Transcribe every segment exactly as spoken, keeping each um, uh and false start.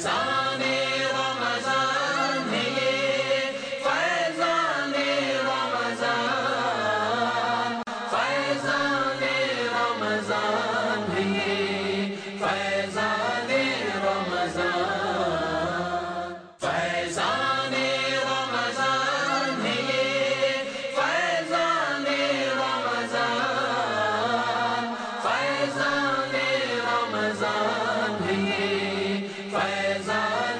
فیضان رمضان ہے یہ، فیضان رمضان، فیضان رمضان ہے یہ، فیضان رمضان، فیضان رمضان ہے یہ، فیضان رمضان، فیضان رمضان ہے یہ، فیضان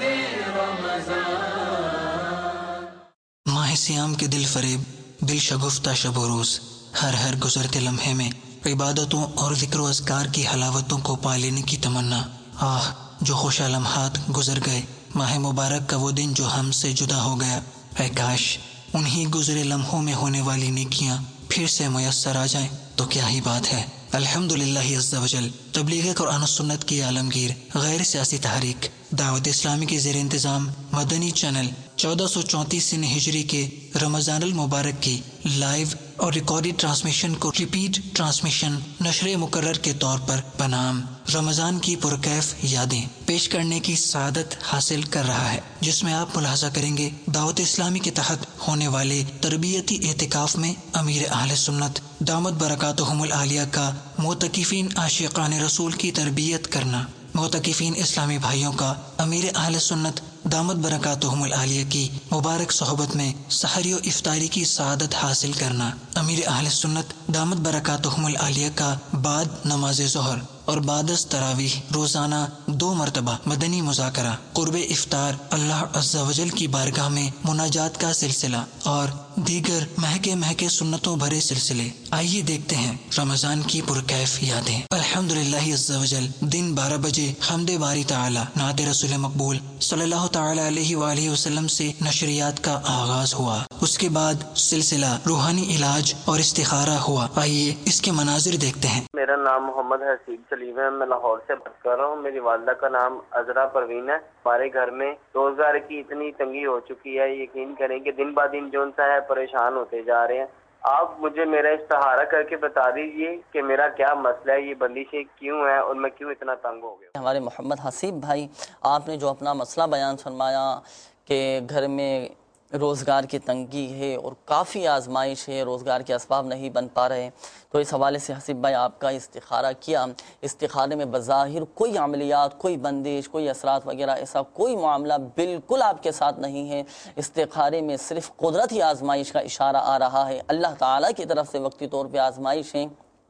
رمضان۔ ماہ سیام کے دل فریب، دل شگفتہ شب و روز، ہر ہر گزرتے لمحے میں عبادتوں اور ذکر و اذکار کی حلاوتوں کو پا لینے کی تمنا۔ آہ جو خوشا لمحات گزر گئے، ماہ مبارک کا وہ دن جو ہم سے جدا ہو گیا، اے کاش انہی گزرے لمحوں میں ہونے والی نیکیاں پھر سے میسر آ جائیں تو کیا ہی بات ہے۔ الحمدللہ عز و جل تبلیغ قرآن و سنت کی عالمگیر غیر سیاسی تحریک دعوت اسلامی کے زیر انتظام مدنی چینل چودہ سو چونتیس سن ہجری کے رمضان المبارک کی لائیو اور ریکارڈڈ ٹرانسمیشن کو ریپیٹ ٹرانسمیشن نشر مکرر کے طور پر بنام رمضان کی پرکیف یادیں پیش کرنے کی سعادت حاصل کر رہا ہے، جس میں آپ ملاحظہ کریں گے دعوت اسلامی کے تحت ہونے والے تربیتی اعتکاف میں امیر اہل سنت دامت برکاتہم العالیہ کا معتکفین عاشقان رسول کی تربیت کرنا، معتکفین اسلامی بھائیوں کا امیر اہل سنت دامت برکاتہم العالیہ کی مبارک صحبت میں سحری و افطاری کی سعادت حاصل کرنا، امیر اہل سنت دامت برکاتہم العالیہ کا بعد نماز ظہر اور بعد از تراویح روزانہ دو مرتبہ مدنی مذاکرہ، قرب افطار، اللہ عز و جل کی بارگاہ میں مناجات کا سلسلہ اور دیگر مہکے مہکے سنتوں بھرے سلسلے۔ آئیے دیکھتے ہیں رمضان کی پرکیف یادیں۔ الحمدللہ عز و جل دن بارہ بجے حمد باری تعالی نعت رسول مقبول صلی اللہ تعالی علیہ وآلہ وسلم سے نشریات کا آغاز ہوا، اس کے بعد سلسلہ روحانی علاج اور استخارہ ہوا۔ آئیے اس کے مناظر دیکھتے ہیں۔ میرا نام محمد حسین سلیم ہے، میں لاہور سے بات کر رہا ہوں۔ میری والدہ کا نام عذرا پروین ہے۔ ہمارے گھر میں روزگار کی اتنی تنگی ہو چکی ہے، یقین کریں کہ دن بہ دن جو سا ہے پریشان ہوتے جا رہے ہیں۔ آپ مجھے میرا استخارہ کر کے بتا دیجئے کہ میرا کیا مسئلہ ہے، یہ بندشیں کیوں ہے اور میں کیوں اتنا تنگ ہو گیا۔ ہمارے محمد حسیب بھائی، آپ نے جو اپنا مسئلہ بیان فرمایا کہ گھر میں روزگار کی تنگی ہے اور کافی آزمائش ہے، روزگار کے اسباب نہیں بن پا رہے، تو اس حوالے سے حسیب بھائی آپ کا استخارہ کیا۔ استخارے میں بظاہر کوئی عملیات، کوئی بندش، کوئی اثرات وغیرہ ایسا کوئی معاملہ بالکل آپ کے ساتھ نہیں ہے۔ استخارے میں صرف قدرتی آزمائش کا اشارہ آ رہا ہے، اللہ تعالیٰ کی طرف سے وقتی طور پہ آزمائش ہے،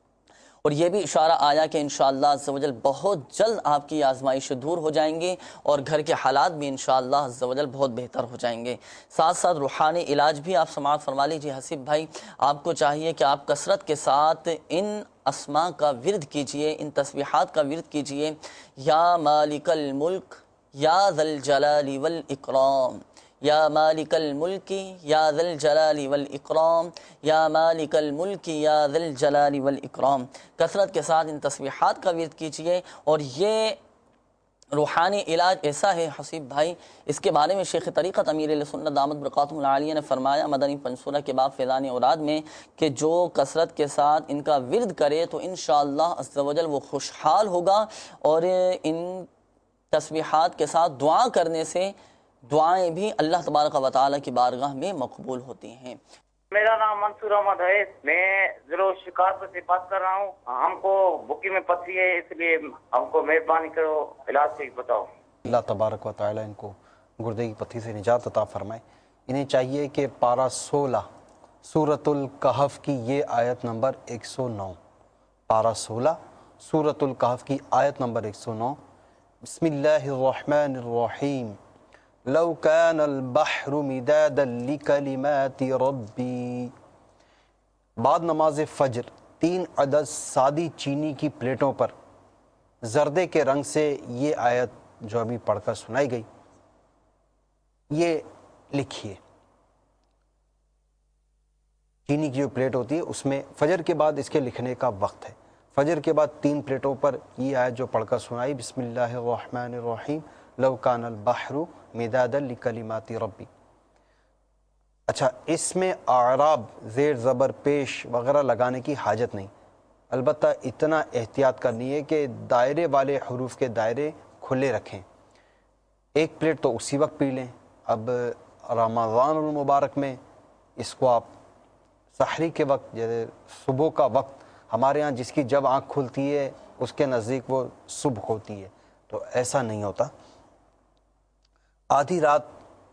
اور یہ بھی اشارہ آیا کہ انشاءاللہ عز و جل بہت جلد آپ کی آزمائشیں دور ہو جائیں گے اور گھر کے حالات بھی انشاءاللہ عز و جل بہت بہتر ہو جائیں گے۔ ساتھ ساتھ روحانی علاج بھی آپ سماعت فرما لیجیے حسیب بھائی، آپ کو چاہیے کہ آپ کثرت کے ساتھ ان اسماء کا ورد کیجئے، ان تسبیحات کا ورد کیجئے۔ یا مالک الملک یا ذا الجلال والاکرام، یا مالک الملک یا ذا الجلال والاکرام، یا مالک الملک یا ذا الجلال والاکرام، کثرت کے ساتھ ان تسبیحات کا ورد کیجئے۔ اور یہ روحانی علاج ایسا ہے حسیب بھائی، اس کے بارے میں شیخ طریقت امیر اہل سنت دامت برکاتہم العالیہ نے فرمایا مدنی پنسورہ کے باب فیضان اوراد میں کہ جو کثرت کے ساتھ ان کا ورد کرے تو انشاءاللہ عز و جل وہ خوشحال ہوگا، اور ان تسبیحات کے ساتھ دعا کرنے سے دعائیں بھی اللہ تبارک و تعالیٰ کی بارگاہ میں مقبول ہوتی ہیں۔ میرا نام منصور احمد ہے، میں ضلع شکارپور سے بات کر رہا ہوں۔ ہم کو بکی میں پتھری ہے، اس لیے ہم کو مہربانی کرو علاج سے بتاؤ۔ اللہ تبارک و تعالیٰ ان کو گردے کی پتھری سے نجات عطا فرمائے۔ انہیں چاہیے کہ پارہ سولہ سورۃ الکہف کی یہ آیت نمبر ایک سو نو، پارہ سولہ سورۃ الکہف کی آیت نمبر ایک سو نو، بسم اللہ الرحمن الرحیم، لو کان البحر مدادا لکلمات ربی۔ بعد نماز فجر تین عدد سادی چینی کی پلیٹوں پر زردے کے رنگ سے یہ آیت جو ابھی پڑھ کر سنائی گئی یہ لکھیے۔ چینی کی جو پلیٹ ہوتی ہے اس میں فجر کے بعد اس کے لکھنے کا وقت ہے۔ فجر کے بعد تین پلیٹوں پر یہ آیت جو پڑھ کر سنائی، بسم اللہ الرحمن الرحیم، لو کان البحر مدادا لکلمات ربی۔ اچھا، اس میں اعراب، زیر زبر پیش وغیرہ لگانے کی حاجت نہیں، البتہ اتنا احتیاط کرنی ہے کہ دائرے والے حروف کے دائرے کھلے رکھیں۔ ایک پلیٹ تو اسی وقت پی لیں. اب رمضان المبارک میں اس کو آپ سحری کے وقت، جیسے صبح کا وقت، ہمارے ہاں جس کی جب آنکھ کھلتی ہے اس کے نزدیک وہ صبح ہوتی ہے، تو ایسا نہیں ہوتا. آدھی رات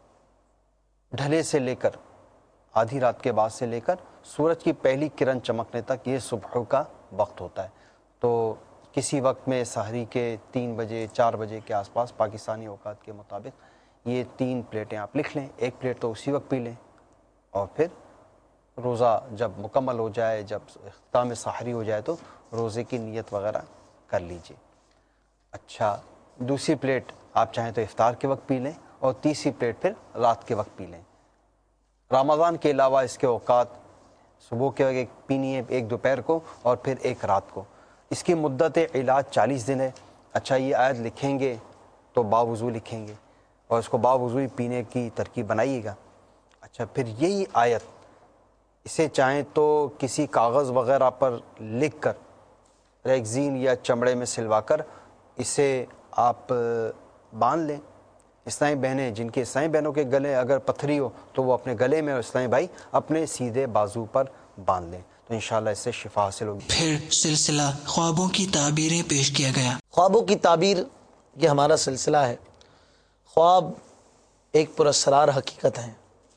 ڈھلے سے لے کر آدھی رات کے بعد سے لے کر سورج کی پہلی کرن چمکنے تک یہ صبح کا وقت ہوتا ہے. تو کسی وقت میں سحری کے تین بجے چار بجے کے آس پاس پاکستانی اوقات کے مطابق یہ تین پلیٹیں آپ لکھ لیں. ایک پلیٹ تو اسی وقت پی لیں، اور پھر روزہ جب مکمل ہو جائے، جب اختتام سحری ہو جائے تو روزے کی نیت وغیرہ کر لیجئے. اچھا، دوسری پلیٹ آپ چاہیں تو افطار کے وقت پی لیں، اور تیسری پلیٹ پھر رات کے وقت پی لیں. رمضان کے علاوہ اس کے اوقات صبح کے وقت ایک پینی ہے، ایک دوپہر کو اور پھر ایک رات کو. اس کی مدت علاج چالیس دن ہے. اچھا، یہ آیت لکھیں گے تو باوضو لکھیں گے، اور اس کو باوضو پینے کی ترکیب بنائیے گا. اچھا، پھر یہی آیت اسے چاہیں تو کسی کاغذ وغیرہ پر لکھ کر ریگزین یا چمڑے میں سلوا کر اسے آپ باندھ لیں. اسلامی بہنیں جن کے اسلامی بہنوں کے گلے اگر پتھری ہو تو وہ اپنے گلے میں، اور اسلامی بھائی اپنے سیدھے بازو پر باندھ لیں، تو انشاءاللہ اس سے شفا حاصل ہوگی. پھر سلسلہ خوابوں کی تعبیریں پیش کیا گیا. خوابوں کی تعبیر یہ ہمارا سلسلہ ہے. خواب ایک پراسرار حقیقت ہے،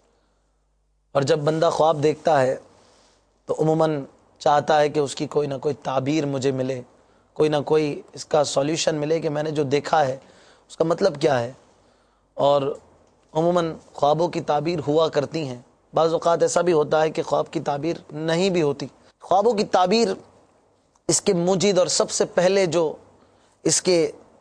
اور جب بندہ خواب دیکھتا ہے تو عموماً چاہتا ہے کہ اس کی کوئی نہ کوئی تعبیر مجھے ملے، کوئی نہ کوئی اس کا سولیوشن ملے کہ میں نے جو دیکھا ہے اس کا مطلب کیا ہے. اور عموماً خوابوں کی تعبیر ہوا کرتی ہیں. بعض اوقات ایسا بھی ہوتا ہے کہ خواب کی تعبیر نہیں بھی ہوتی. خوابوں کی تعبیر اس کے موجد اور سب سے پہلے جو اس کے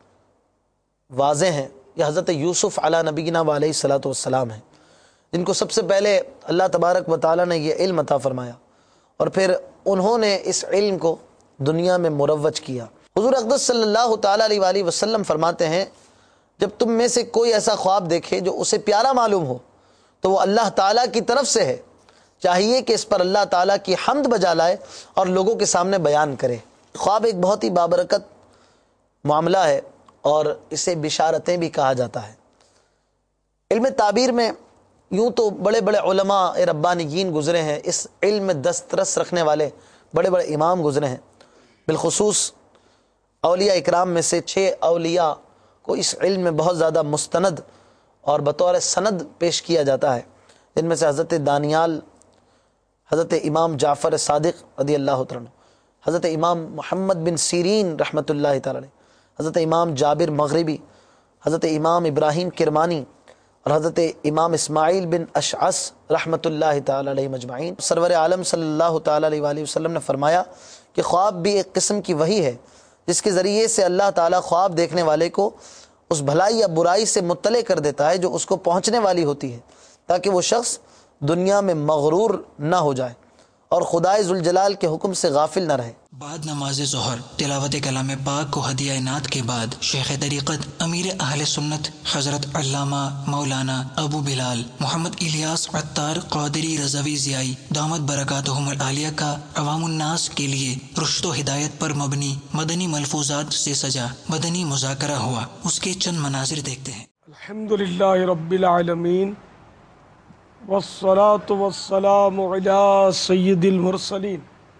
واضح ہیں یہ حضرت یوسف علی نبینا علیہ الصلوۃ والسلام ہیں، جن کو سب سے پہلے اللہ تبارک و تعالیٰ نے یہ علم عطا فرمایا، اور پھر انہوں نے اس علم کو دنیا میں مروج کیا. حضور اقدس صلی اللہ تعالیٰ علیہ وآلہ وسلم فرماتے ہیں جب تم میں سے کوئی ایسا خواب دیکھے جو اسے پیارا معلوم ہو تو وہ اللہ تعالیٰ کی طرف سے ہے، چاہیے کہ اس پر اللہ تعالیٰ کی حمد بجا لائے اور لوگوں کے سامنے بیان کرے. خواب ایک بہت ہی بابرکت معاملہ ہے، اور اسے بشارتیں بھی کہا جاتا ہے. علم تعبیر میں یوں تو بڑے بڑے علماء ربانیین گزرے ہیں، اس علم میں دسترس رکھنے والے بڑے بڑے امام گزرے ہیں. بالخصوص اولیاء اکرام میں سے چھ اولیاء کو اس علم میں بہت زیادہ مستند اور بطور سند پیش کیا جاتا ہے، جن میں سے حضرت دانیال، حضرت امام جعفر صادق رضی اللہ تعالیٰ عنہ، حضرت امام محمد بن سیرین رحمۃ اللہ تعالیٰ علیہ، حضرت امام جابر مغربی، حضرت امام ابراہیم کرمانی، اور حضرت امام اسماعیل بن اشعث رحمۃ اللہ تعالیٰ علیہ مجمعین. سرور عالم صلی اللہ تعالیٰ علیہ وآلہ وسلم نے فرمایا کہ خواب بھی ایک قسم کی وحی ہے جس کے ذریعے سے اللہ تعالیٰ خواب دیکھنے والے کو اس بھلائی یا برائی سے مطلع کر دیتا ہے جو اس کو پہنچنے والی ہوتی ہے، تاکہ وہ شخص دنیا میں مغرور نہ ہو جائے اور خدائے ذوالجلال کے حکم سے غافل نہ رہے. بعد نماز ظہر تلاوت کلام پاک کو ہدیہ عنایت کے بعد شیخ طریقت امیر اہل سنت حضرت علامہ مولانا ابو بلال محمد الیاس عطار قادری رضوی ضیائی دامت برکاتہم العالیہ کا عوام الناس کے لیے رشد و ہدایت پر مبنی مدنی ملفوظات سے سجا مدنی مذاکرہ ہوا. اس کے چند مناظر دیکھتے ہیں. الحمدللہ رب العالمین والصلاة والسلام علی سید المرسلین،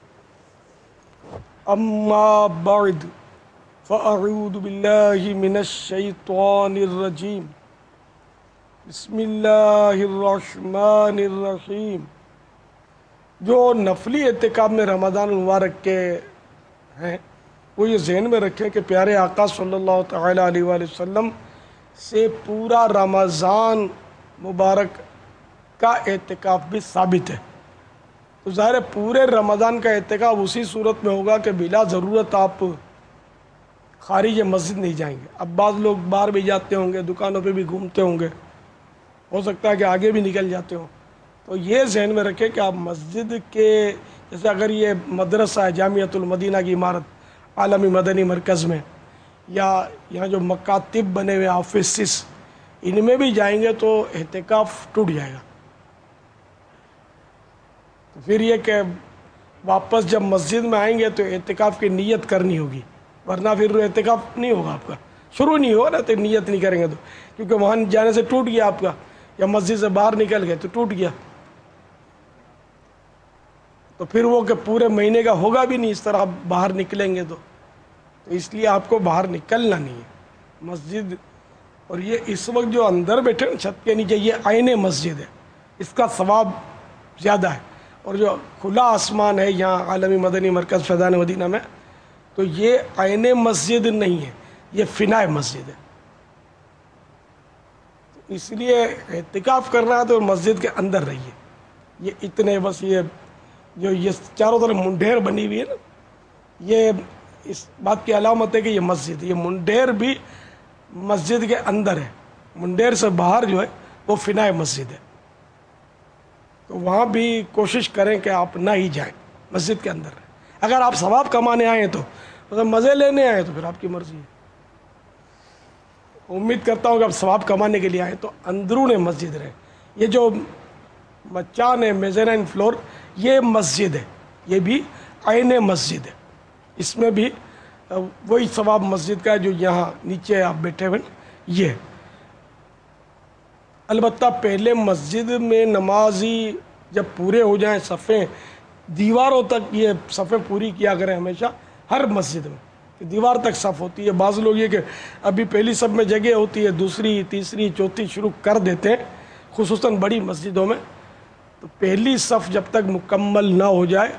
اما بعد فاعوذ باللہ من الشیطان الرجیم، بسم اللہ الرحمن الرحیم. جو نفلی اعتکاف میں رمضان المبارک کے ہیں وہ یہ ذہن میں رکھیں کہ پیارے آقا صلی اللہ تعالیٰ علیہ وآلہ وسلم سے پورا رمضان مبارک کا اعتکاف بھی ثابت ہے. تو ظاہر ہے پورے رمضان کا اعتکاف اسی صورت میں ہوگا کہ بلا ضرورت آپ خارج مسجد نہیں جائیں گے. اب بعض لوگ باہر بھی جاتے ہوں گے، دکانوں پہ بھی گھومتے ہوں گے، ہو سکتا ہے کہ آگے بھی نکل جاتے ہوں. تو یہ ذہن میں رکھیں کہ آپ مسجد کے، جیسے اگر یہ مدرسہ ہے جامعۃ المدینہ کی عمارت عالمی مدنی مرکز میں، یا یہاں جو مکاتب بنے ہوئے آفیسز، ان میں بھی جائیں گے تو اعتکاف ٹوٹ جائے گا. تو پھر یہ کہ واپس جب مسجد میں آئیں گے تو اعتکاف کی نیت کرنی ہوگی، ورنہ پھر اعتکاف نہیں ہوگا آپ کا. شروع نہیں ہو نا تو نیت نہیں کریں گے تو، کیونکہ وہاں جانے سے ٹوٹ گیا آپ کا، یا مسجد سے باہر نکل گئے تو ٹوٹ گیا، تو پھر وہ کہ پورے مہینے کا ہوگا بھی نہیں اس طرح باہر نکلیں گے تو تو اس لیے آپ کو باہر نکلنا نہیں ہے مسجد. اور یہ اس وقت جو اندر بیٹھے نا چھت کے نیچے، یہ عین مسجد ہے، اس کا ثواب زیادہ ہے. اور جو کھلا آسمان ہے یہاں عالمی مدنی مرکز فیضان مدینہ میں، تو یہ عین مسجد نہیں ہے، یہ فنائے مسجد ہے. اس لیے اعتکاف کرنا ہے تو مسجد کے اندر رہیے. یہ اتنے بس یہ جو یہ چاروں طرف منڈیر بنی ہوئی ہے نا، یہ اس بات کی علامت ہے کہ یہ مسجد، یہ منڈیر بھی مسجد کے اندر ہے. منڈیر سے باہر جو ہے وہ فنائے مسجد ہے. تو وہاں بھی کوشش کریں کہ آپ نہ ہی جائیں، مسجد کے اندر رہیں. اگر آپ ثواب کمانے آئے ہیں تو، اگر مزے لینے آئے تو پھر آپ کی مرضی ہے. امید کرتا ہوں کہ آپ ثواب کمانے کے لیے آئے تو اندرون مسجد رہیں. یہ جو مچان ہے میزرین فلور، یہ مسجد ہے، یہ بھی عین مسجد ہے. اس میں بھی وہی ثواب مسجد کا ہے جو یہاں نیچے آپ بیٹھے ہوئے یہ. البتہ پہلے مسجد میں نمازی جب پورے ہو جائیں صفیں، دیواروں تک یہ صفیں پوری کیا کریں ہمیشہ ہر مسجد میں، کہ دیوار تک صف ہوتی ہے. بعض لوگ یہ کہ ابھی پہلی صف میں جگہ ہوتی ہے، دوسری تیسری چوتھی شروع کر دیتے ہیں، خصوصاً بڑی مسجدوں میں. تو پہلی صف جب تک مکمل نہ ہو جائے،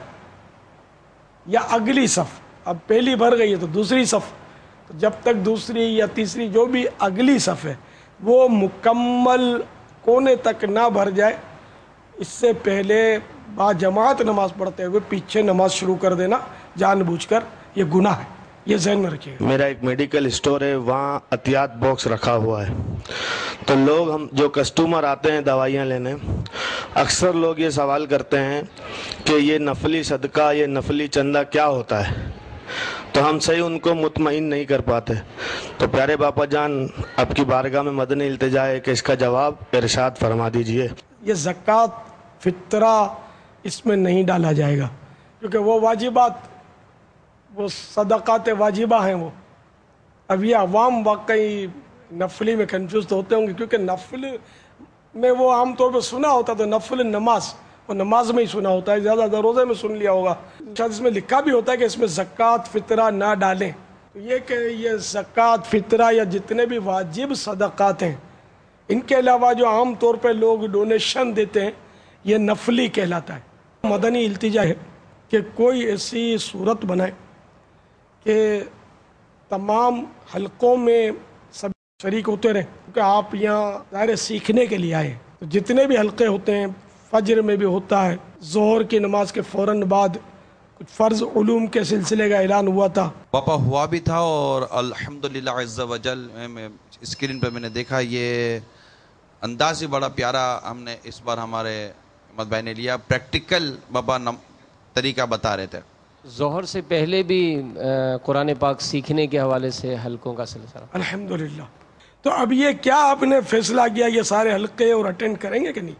یا اگلی صف، اب پہلی بھر گئی ہے تو دوسری صف، تو جب تک دوسری یا تیسری جو بھی اگلی صف ہے وہ مکمل کونے تک نہ بھر جائے، اس سے پہلے با جماعت نماز پڑھتے ہوئے پیچھے نماز شروع کر دینا جان بوجھ کر یہ گناہ ہے. یہ ذہن میں رکھیے گا. میرا ایک میڈیکل اسٹور ہے، وہاں عطیات باکس رکھا ہوا ہے. تو لوگ ہم جو کسٹمر آتے ہیں دوائیاں لینے، اکثر لوگ یہ سوال کرتے ہیں کہ یہ نفلی صدقہ، یہ نفلی چندہ کیا ہوتا ہے، تو ہم صحیح ان کو مطمئن نہیں کر پاتے. تو پیارے باپا جان، آپ کی بارگاہ میں مدنی التجا ہے کہ اس کا جواب ارشاد فرما دیجئے. یہ زکوٰۃ فطرہ اس میں نہیں ڈالا جائے گا، کیونکہ وہ واجبات، وہ صدقات واجبہ ہیں وہ. اب یہ عوام واقعی نفلی میں کنفیوز تو ہوتے ہوں گے، کیونکہ نفل میں وہ عام طور پہ سنا ہوتا تو نفل نماز، وہ نماز میں ہی سنا ہوتا ہے، زیادہ تر روزے میں سن لیا ہوگا. شاید اس میں لکھا بھی ہوتا ہے کہ اس میں زکوٰۃ فطرہ نہ ڈالیں. تو یہ کہ یہ زکوٰۃ فطرہ یا جتنے بھی واجب صدقات ہیں، ان کے علاوہ جو عام طور پہ لوگ ڈونیشن دیتے ہیں، یہ نفلی کہلاتا ہے. مدنی التجا ہے کہ کوئی ایسی صورت بنائے کہ تمام حلقوں میں سب شریک ہوتے رہیں، کیونکہ آپ یہاں ظاہر سیکھنے کے لیے آئے ہیں. تو جتنے بھی حلقے ہوتے ہیں، فجر میں بھی ہوتا ہے، ظہر کی نماز کے فوراً بعد کچھ فرض علوم کے سلسلے کا اعلان ہوا تھا. پاپا ہوا بھی تھا، اور الحمدللہ عز و جل میں اسکرین پہ میں نے دیکھا، یہ انداز ہی بڑا پیارا ہم نے اس بار ہمارے احمد بھائی نے لیا. پریکٹیکل بابا طریقہ بتا رہے تھے. ظہر سے پہلے بھی قرآن پاک سیکھنے کے حوالے سے حلقوں کا سلسلہ. الحمدللہ. تو اب یہ کیا آپ نے فیصلہ کیا، یہ سارے حلقے اور اٹینڈ کریں گے کہ نہیں؟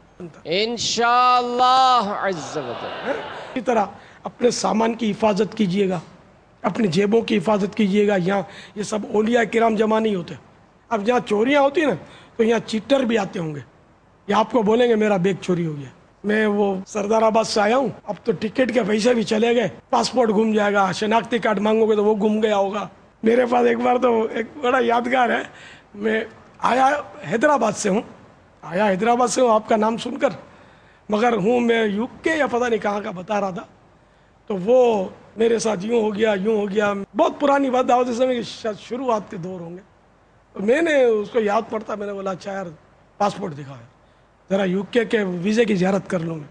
انشاءاللہ عز و جل. اسی طرح اپنے سامان کی حفاظت کیجئے گا، اپنی جیبوں کی حفاظت کیجئے گا. یہاں یہ سب اولیاء کرام جمع نہیں ہوتے. اب جہاں چوریاں ہوتی ہیں نا، تو یہاں چیٹر بھی آتے ہوں گے، یہ آپ کو بولیں گے میرا بیگ چوری ہو گیا. میں وہ سردار آباد سے آیا ہوں، اب تو ٹکٹ کے پیسے بھی چلے گئے، پاسپورٹ گم جائے گا، شناختی کارڈ مانگو گے تو وہ گم گیا ہوگا. میرے پاس ایک بار تو ایک بڑا یادگار ہے، میں آیا حیدرآباد سے ہوں آیا حیدرآباد سے ہوں آپ کا نام سن کر، مگر ہوں میں یو کے یا پتہ نہیں کہاں کا بتا رہا تھا. تو وہ میرے ساتھ یوں ہو گیا یوں ہو گیا. بہت پرانی بات، دعوت اسلامی کی شروعات کے دور ہوں گے. تو میں نے اس کو یاد پڑتا، میں نے بولا اچھا یار پاسپورٹ دکھایا، ذرا یو کے کے ویزے کی زیارت کر لوں میں.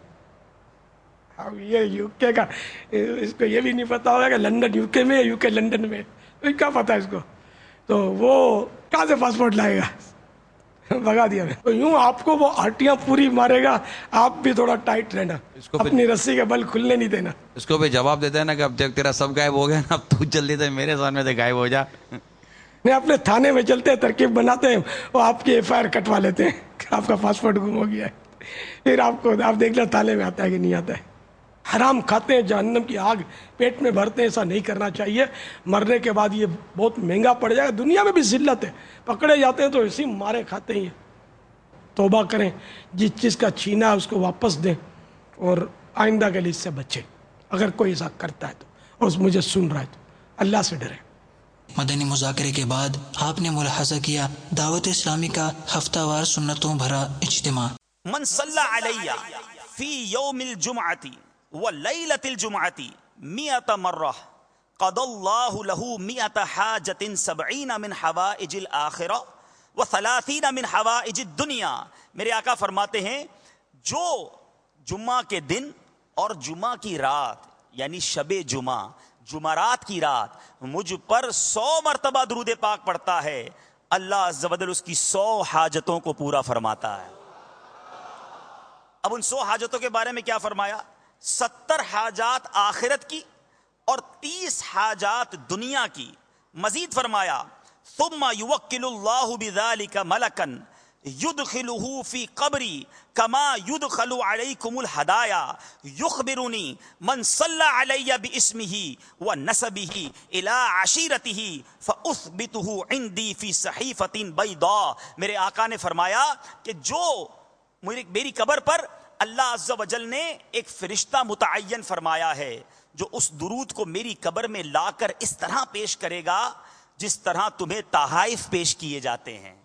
اب یہ یو کے کا، اس کو یہ بھی نہیں پتا ہوگا کہ لندن یو کے میں ہے، یو کے لندن میں، کیا پتا اس کو. تو وہ کہاں سے پاسپورٹ لائے گا، بھگا دیا میں. تو یوں آپ کو وہ آٹیاں پوری مارے گا، آپ بھی تھوڑا ٹائٹ رہنا، اپنی رسی کے بل کھلنے نہیں دینا. اس کو بھی جواب دیتے ہیں نا کہ اب جب تیرا سب غائب ہو گیا نا، اب تو جلدی سے میرے سامنے سے غائب ہو جا. نہیں، اپنے تھانے میں چلتے ہیں، ترکیب بناتے ہیں، وہ آپ کی ایف آئی آر کٹوا لیتے ہیں کہ آپ کا پاسپورٹ گم ہو گیا ہے. پھر آپ کو آپ دیکھ لو تالے میں آتا ہے کہ نہیں آتا ہے. حرام کھاتے ہیں جہنم کی آگ پیٹ میں بھرتے ہیں. ایسا نہیں کرنا چاہیے. مرنے کے بعد یہ بہت مہنگا پڑ جائے گا. دنیا میں بھی ذلت ہے, پکڑے جاتے ہیں تو اسی مارے کھاتے ہیں. توبہ کریں, جس چیز کا چھینا ہے اس کو واپس دیں, اور آئندہ کے لیے اس سے بچیں اگر کوئی ایسا کرتا ہے تو, اور مجھے سن رہا ہے تو اللہ سے ڈریں. مدنی مذاکرے کے بعد آپ نے ملاحظہ کیا دعوت اسلامی کا ہفتہ وار سنتوں بھرا اجتماع. من صلی علی فی یوم الجمعۃ ولیلۃ الجمعۃ مئۃ مرہ قضى اللہ له مئۃ حاجۃ سبعین من حوائج الآخرہ وثلاثین من حوائج الدنیا. میرے آقا فرماتے ہیں جو جمعہ کے دن اور جمعہ کی رات یعنی شب جمعہ جمعرات کی رات مجھ پر سو مرتبہ درود پاک پڑھتا ہے, اللہ عز و جل اس کی سو حاجتوں کو پورا فرماتا ہے. اب ان سو حاجتوں کے بارے میں کیا فرمایا؟ ستر حاجات آخرت کی اور تیس حاجات دنیا کی. مزید فرمایا ثم یوکل اللہ بذالک ملکا یدخلہ فی قبری کما یدخل علیکم الہدایا یخبرنی من صلی علی باسمہ ونسبہ الی عشیرتہ فاثبتہ عندی فی صحیفۃ بیضاء. میرے آقا نے فرمایا کہ جو میری قبر پر اللہ عز و جل نے ایک فرشتہ متعین فرمایا ہے جو اس درود کو میری قبر میں لا کر اس طرح پیش کرے گا جس طرح تمہیں تحائف پیش کیے جاتے ہیں.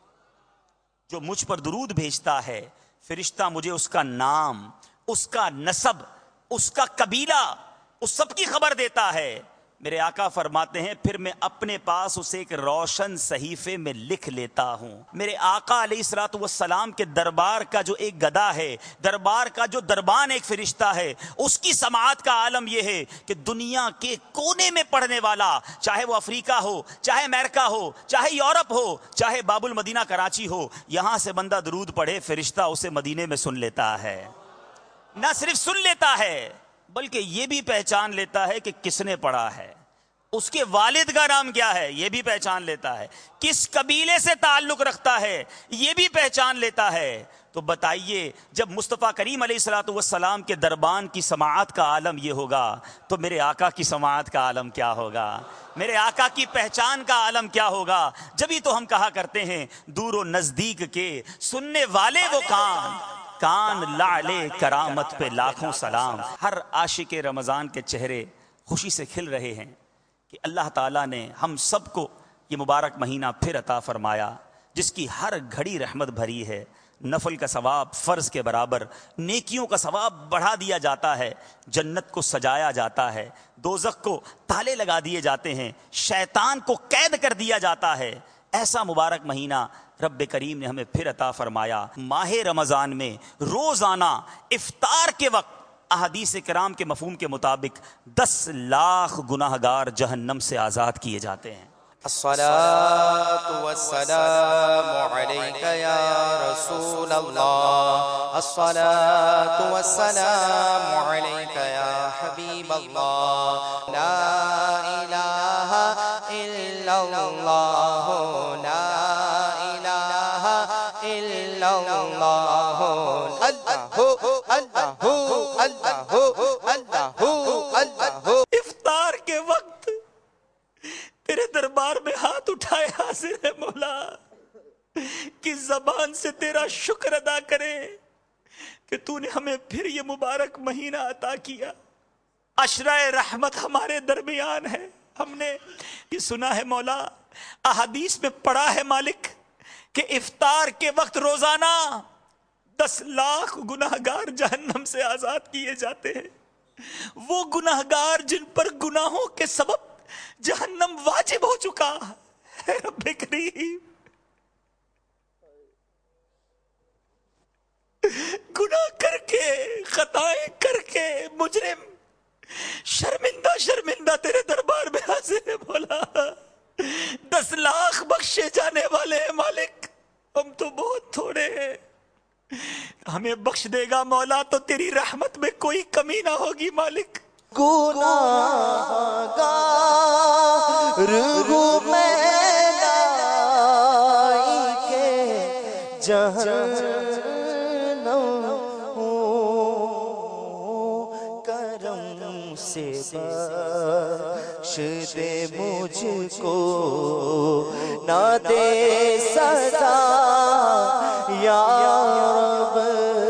جو مجھ پر درود بھیجتا ہے فرشتہ مجھے اس کا نام, اس کا نسب, اس کا قبیلہ, اس سب کی خبر دیتا ہے. میرے آقا فرماتے ہیں پھر میں اپنے پاس اسے ایک روشن صحیفے میں لکھ لیتا ہوں. میرے آقا علیہ الصلوۃ والسلام کے دربار کا جو ایک گدا ہے, دربار کا جو دربان ایک فرشتہ ہے, اس کی سماعت کا عالم یہ ہے کہ دنیا کے کونے میں پڑھنے والا, چاہے وہ افریقہ ہو, چاہے امریکہ ہو, چاہے یورپ ہو, چاہے باب المدینہ کراچی ہو, یہاں سے بندہ درود پڑھے فرشتہ اسے مدینے میں سن لیتا ہے. نہ صرف سن لیتا ہے بلکہ یہ بھی پہچان لیتا ہے کہ کس نے پڑھا ہے, اس کے والد کا نام کیا ہے یہ بھی پہچان لیتا ہے, کس قبیلے سے تعلق رکھتا ہے یہ بھی پہچان لیتا ہے. تو بتائیے جب مصطفیٰ کریم علیہ الصلوۃ والسلام کے دربان کی سماعت کا عالم یہ ہوگا تو میرے آقا کی سماعت کا عالم کیا ہوگا, میرے آقا کی پہچان کا عالم کیا ہوگا. جبھی تو ہم کہا کرتے ہیں دور و نزدیک کے سننے والے وہ کان, کان لعلے کرامت پہ لاکھوں سلام. ہر عاشق رمضان کے چہرے خوشی سے کھل رہے ہیں کہ اللہ تعالیٰ نے ہم سب کو یہ مبارک مہینہ پھر عطا فرمایا جس کی ہر گھڑی رحمت بھری ہے. نفل کا ثواب فرض کے برابر, نیکیوں کا ثواب بڑھا دیا جاتا ہے, جنت کو سجایا جاتا ہے, دوزخ کو تالے لگا دیے جاتے ہیں, شیطان کو قید کر دیا جاتا ہے. ایسا مبارک مہینہ رب کریم نے ہمیں پھر عطا فرمایا. ماہ رمضان میں روزانہ افطار کے وقت احادیث کرام کے مفہوم کے مطابق دس لاکھ گناہ گار جہنم سے آزاد کیے جاتے ہیں. الصلاة والسلام عليك يا رسول الله, الصلاة والسلام عليك يا حبيب الله, لا إله إلا الله, لا إله إلا الله, الله الله الله الله. افطار کے وقت تیرے دربار میں ہاتھ اٹھائے حاضر ہے مولا, کس زبان سے تیرا شکر ادا کرے کہ تو نے ہمیں پھر یہ مبارک مہینہ عطا کیا. عشرہ رحمت ہمارے درمیان ہے. ہم نے یہ سنا ہے مولا, احادیث میں پڑھا ہے مالک کہ افطار کے وقت روزانہ دس لاکھ گناہ گار جہنم سے آزاد کیے جاتے ہیں. وہ گناہ گار جن پر گناہوں کے سبب جہنم واجب ہو چکا ہے. رب کریم گناہ کر کے, خطائیں کر کے مجرم شرمندہ شرمندہ تیرے دربار میں حاضر ہے مولا. دس لاکھ بخشے جانے والے ہیں مالک, ہم تو بہت تھوڑے ہیں. ہمیں بخش دے گا مولا تو تیری رحمت میں کوئی کمی نہ ہوگی مالک. گناہ گار روح میں لائی کے جہنم کرم سے بخش دے مجھ کو، نہ دے سزا یا رب۔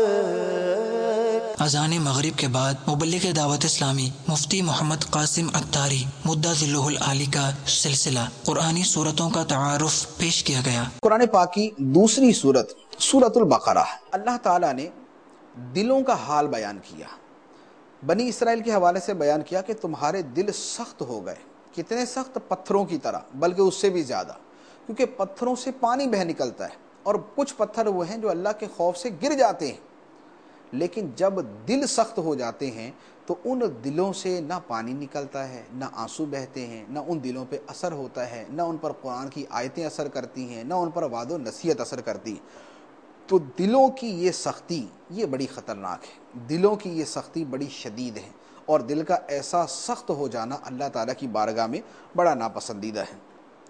اذان مغرب کے بعد مبلغ دعوت اسلامی مفتی محمد قاسم عطاری مدہ ذلہ العالی کا سلسلہ قرآنی صورتوں کا تعارف پیش کیا گیا۔ قرآن پاک کی دوسری صورت سورۃ البقرہ، اللہ تعالیٰ نے دلوں کا حال بیان کیا، بنی اسرائیل کے حوالے سے بیان کیا کہ تمہارے دل سخت ہو گئے، کتنے سخت؟ پتھروں کی طرح، بلکہ اس سے بھی زیادہ، کیونکہ پتھروں سے پانی بہہ نکلتا ہے، اور کچھ پتھر وہ ہیں جو اللہ کے خوف سے گر جاتے ہیں، لیکن جب دل سخت ہو جاتے ہیں تو ان دلوں سے نہ پانی نکلتا ہے، نہ آنسو بہتے ہیں، نہ ان دلوں پہ اثر ہوتا ہے، نہ ان پر قرآن کی آیتیں اثر کرتی ہیں، نہ ان پر وعد و نصیحت اثر کرتی۔ تو دلوں کی یہ سختی یہ بڑی خطرناک ہے، دلوں کی یہ سختی بڑی شدید ہے، اور دل کا ایسا سخت ہو جانا اللہ تعالیٰ کی بارگاہ میں بڑا ناپسندیدہ ہے۔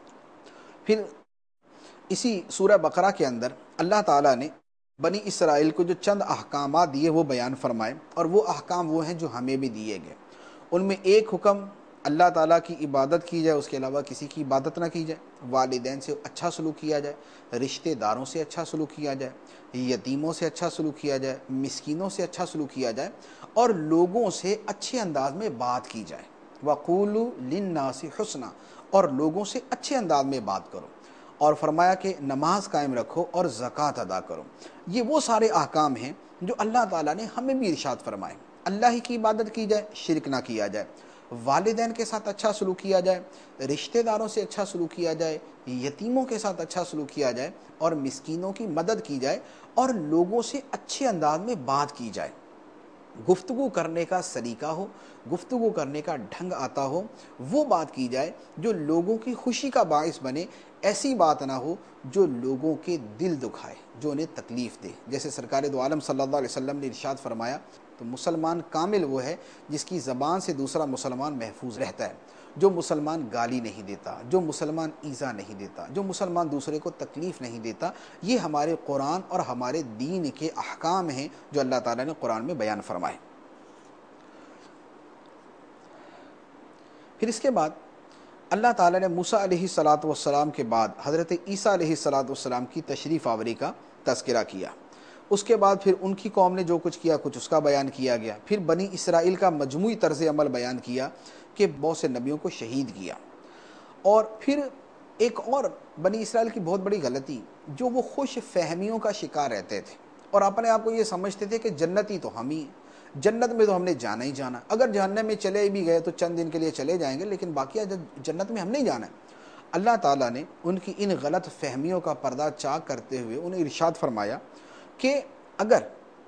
پھر اسی سورہ بقرہ کے اندر اللہ تعالیٰ نے بنی اسرائیل کو جو چند احکامات دیے وہ بیان فرمائے، اور وہ احکام وہ ہیں جو ہمیں بھی دیے گئے۔ ان میں ایک حکم اللہ تعالیٰ کی عبادت کی جائے، اس کے علاوہ کسی کی عبادت نہ کی جائے، والدین سے اچھا سلوک کیا جائے، رشتہ داروں سے اچھا سلوک کیا جائے، یتیموں سے اچھا سلوک کیا جائے، مسکینوں سے اچھا سلوک کیا جائے، اور لوگوں سے اچھے انداز میں بات کی جائے۔ وَقُولُوا لِلنَّاسِ حُسْنًا، اور لوگوں سے اچھے انداز میں بات کرو، اور فرمایا کہ نماز قائم رکھو اور زکوٰۃ ادا کرو۔ یہ وہ سارے احکام ہیں جو اللہ تعالیٰ نے ہمیں بھی ارشاد فرمائے۔ اللہ ہی کی عبادت کی جائے، شرک نہ کیا جائے، والدین کے ساتھ اچھا سلوک کیا جائے، رشتہ داروں سے اچھا سلوک کیا جائے، یتیموں کے ساتھ اچھا سلوک کیا جائے، اور مسکینوں کی مدد کی جائے، اور لوگوں سے اچھے انداز میں بات کی جائے۔ گفتگو کرنے کا سلیقہ ہو، گفتگو کرنے کا ڈھنگ آتا ہو، وہ بات کی جائے جو لوگوں کی خوشی کا باعث بنے، ایسی بات نہ ہو جو لوگوں کے دل دکھائے، جو انہیں تکلیف دے۔ جیسے سرکار دو عالم صلی اللہ علیہ وسلم نے ارشاد فرمایا، تو مسلمان کامل وہ ہے جس کی زبان سے دوسرا مسلمان محفوظ رہتا ہے، جو مسلمان گالی نہیں دیتا، جو مسلمان ایذا نہیں دیتا، جو مسلمان دوسرے کو تکلیف نہیں دیتا۔ یہ ہمارے قرآن اور ہمارے دین کے احکام ہیں جو اللہ تعالیٰ نے قرآن میں بیان فرمائے۔ پھر اس کے بعد اللہ تعالیٰ نے موسیٰ علیہ الصلاۃ والسلام کے بعد حضرت عیسیٰ علیہ الصلاۃ والسلام کی تشریف آوری کا تذکرہ کیا۔ اس کے بعد پھر ان کی قوم نے جو کچھ کیا کچھ اس کا بیان کیا گیا۔ پھر بنی اسرائیل کا مجموعی طرز عمل بیان کیا کہ بہت سے نبیوں کو شہید کیا۔ اور پھر ایک اور بنی اسرائیل کی بہت بڑی غلطی، جو وہ خوش فہمیوں کا شکار رہتے تھے اور اپنے آپ کو یہ سمجھتے تھے کہ جنتی تو ہم ہی ہیں، جنت میں تو ہم نے جانا ہی جانا، اگر جہنم میں چلے بھی گئے تو چند دن کے لیے چلے جائیں گے، لیکن باقی جنت میں ہم نہیں جانا ہے۔ اللہ تعالیٰ نے ان کی ان غلط فہمیوں کا پردہ چاک کرتے ہوئے انہیں ارشاد فرمایا کہ اگر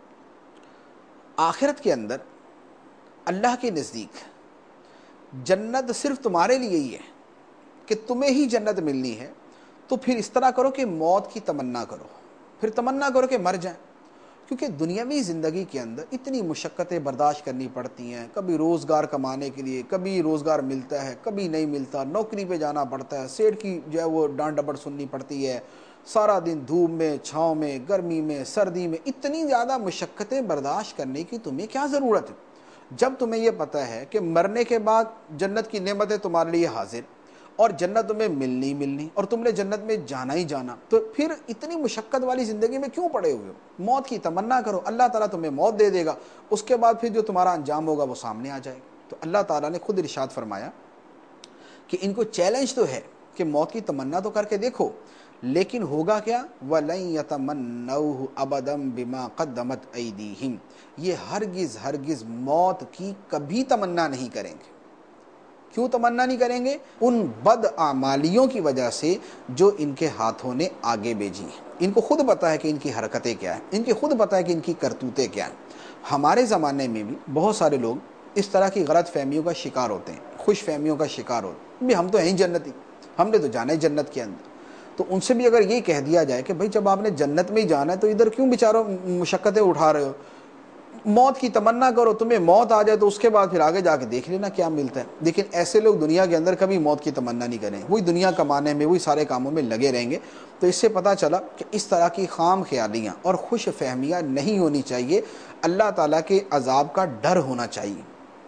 آخرت کے اندر اللہ کے نزدیک جنت صرف تمہارے لیے ہی ہے کہ تمہیں ہی جنت ملنی ہے، تو پھر اس طرح کرو کہ موت کی تمنا کرو، پھر تمنا کرو کہ مر جائیں، کیونکہ دنیاوی زندگی کے اندر اتنی مشقتیں برداشت کرنی پڑتی ہیں، کبھی روزگار کمانے کے لیے، کبھی روزگار ملتا ہے کبھی نہیں ملتا، نوکری پہ جانا پڑتا ہے، سیٹ کی جو ہے وہ ڈانٹ ڈپٹ سننی پڑتی ہے، سارا دن دھوپ میں، چھاؤں میں، گرمی میں، سردی میں، اتنی زیادہ مشقتیں برداشت کرنے کی تمہیں کیا ضرورت ہے؟ جب تمہیں یہ پتہ ہے کہ مرنے کے بعد جنت کی نعمتیں تمہارے لیے حاضر، اور جنت تمہیں ملنی ملنی، اور تم نے جنت میں جانا ہی جانا، تو پھر اتنی مشقت والی زندگی میں کیوں پڑے ہوئے ہو؟ موت کی تمنا کرو، اللہ تعالیٰ تمہیں موت دے دے گا، اس کے بعد پھر جو تمہارا انجام ہوگا وہ سامنے آ جائے گا۔ تو اللہ تعالیٰ نے خود ارشاد فرمایا کہ ان کو چیلنج تو ہے کہ موت کی تمنا تو کر کے دیکھو، لیکن ہوگا کیا؟ وَلَن يَتَمَنَّوْهُ أَبَدًا بِمَا قَدَّمَتْ أَيْدِيهِمْ، یہ ہرگز ہرگز موت کی کبھی تمنا نہیں کریں گے۔ کیوں تمنا نہیں کریں گے؟ ان بد اعمالیوں کی وجہ سے جو ان کے ہاتھوں نے آگے بھیجی ہیں۔ ان کو خود پتہ ہے کہ ان کی حرکتیں کیا ہیں، ان کی خود پتہ ہے کہ ان کی کرتوتیں کیا ہیں۔ ہمارے زمانے میں بھی بہت سارے لوگ اس طرح کی غلط فہمیوں کا شکار ہوتے ہیں، خوش فہمیوں کا شکار ہوتے ہیں، ہم تو ہیں جنتی، ہم نے تو جانا ہے جنت کے اندر۔ تو ان سے بھی اگر یہ کہہ دیا جائے کہ بھائی جب آپ نے جنت میں ہی جانا ہے تو ادھر کیوں بیچاروں مشقتیں اٹھا رہے ہو؟ موت کی تمنا کرو، تمہیں موت آ جائے تو اس کے بعد پھر آگے جا کے دیکھ لینا کیا ملتا ہے۔ لیکن ایسے لوگ دنیا کے اندر کبھی موت کی تمنا نہیں کریں، وہی دنیا کمانے میں، وہی سارے کاموں میں لگے رہیں گے۔ تو اس سے پتہ چلا کہ اس طرح کی خام خیالیاں اور خوش فہمیاں نہیں ہونی چاہیے، اللہ تعالیٰ کے عذاب کا ڈر ہونا چاہیے۔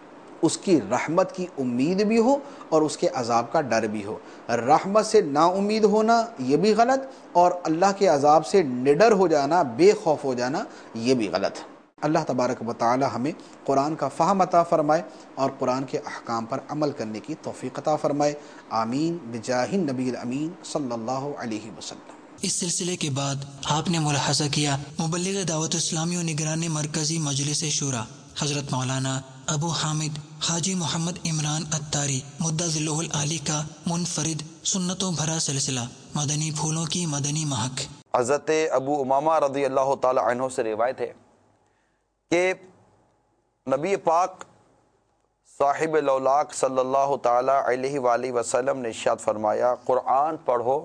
اس کی رحمت کی امید بھی ہو اور اس کے عذاب کا ڈر بھی ہو۔ رحمت سے نا امید ہونا یہ بھی غلط، اور اللہ کے عذاب سے نڈر ہو جانا، بے خوف ہو جانا، یہ بھی غلط۔ اللہ تبارک و تعالی ہمیں قرآن کا فہم عطا فرمائے اور قرآن کے احکام پر عمل کرنے کی توفیق عطا فرمائے، آمین بجاہ النبی الامین صلی اللہ علیہ وسلم۔ اس سلسلے کے بعد آپ نے ملاحظہ کیا مبلغ دعوت اسلامی و نگران مرکزی مجلس شورا حضرت مولانا ابو حامد حاجی محمد عمران اتاری مدہ ذلہ العالی کا منفرد سنتوں بھرا سلسلہ مدنی پھولوں کی مدنی مہک۔ حضرت ابو امامہ رضی اللہ تعالی عنہ سے روایت ہے کہ نبی پاک صاحب لولاک صلی اللہ تعالی علیہ وآلہ وسلم نے ارشاد فرمایا، قرآن پڑھو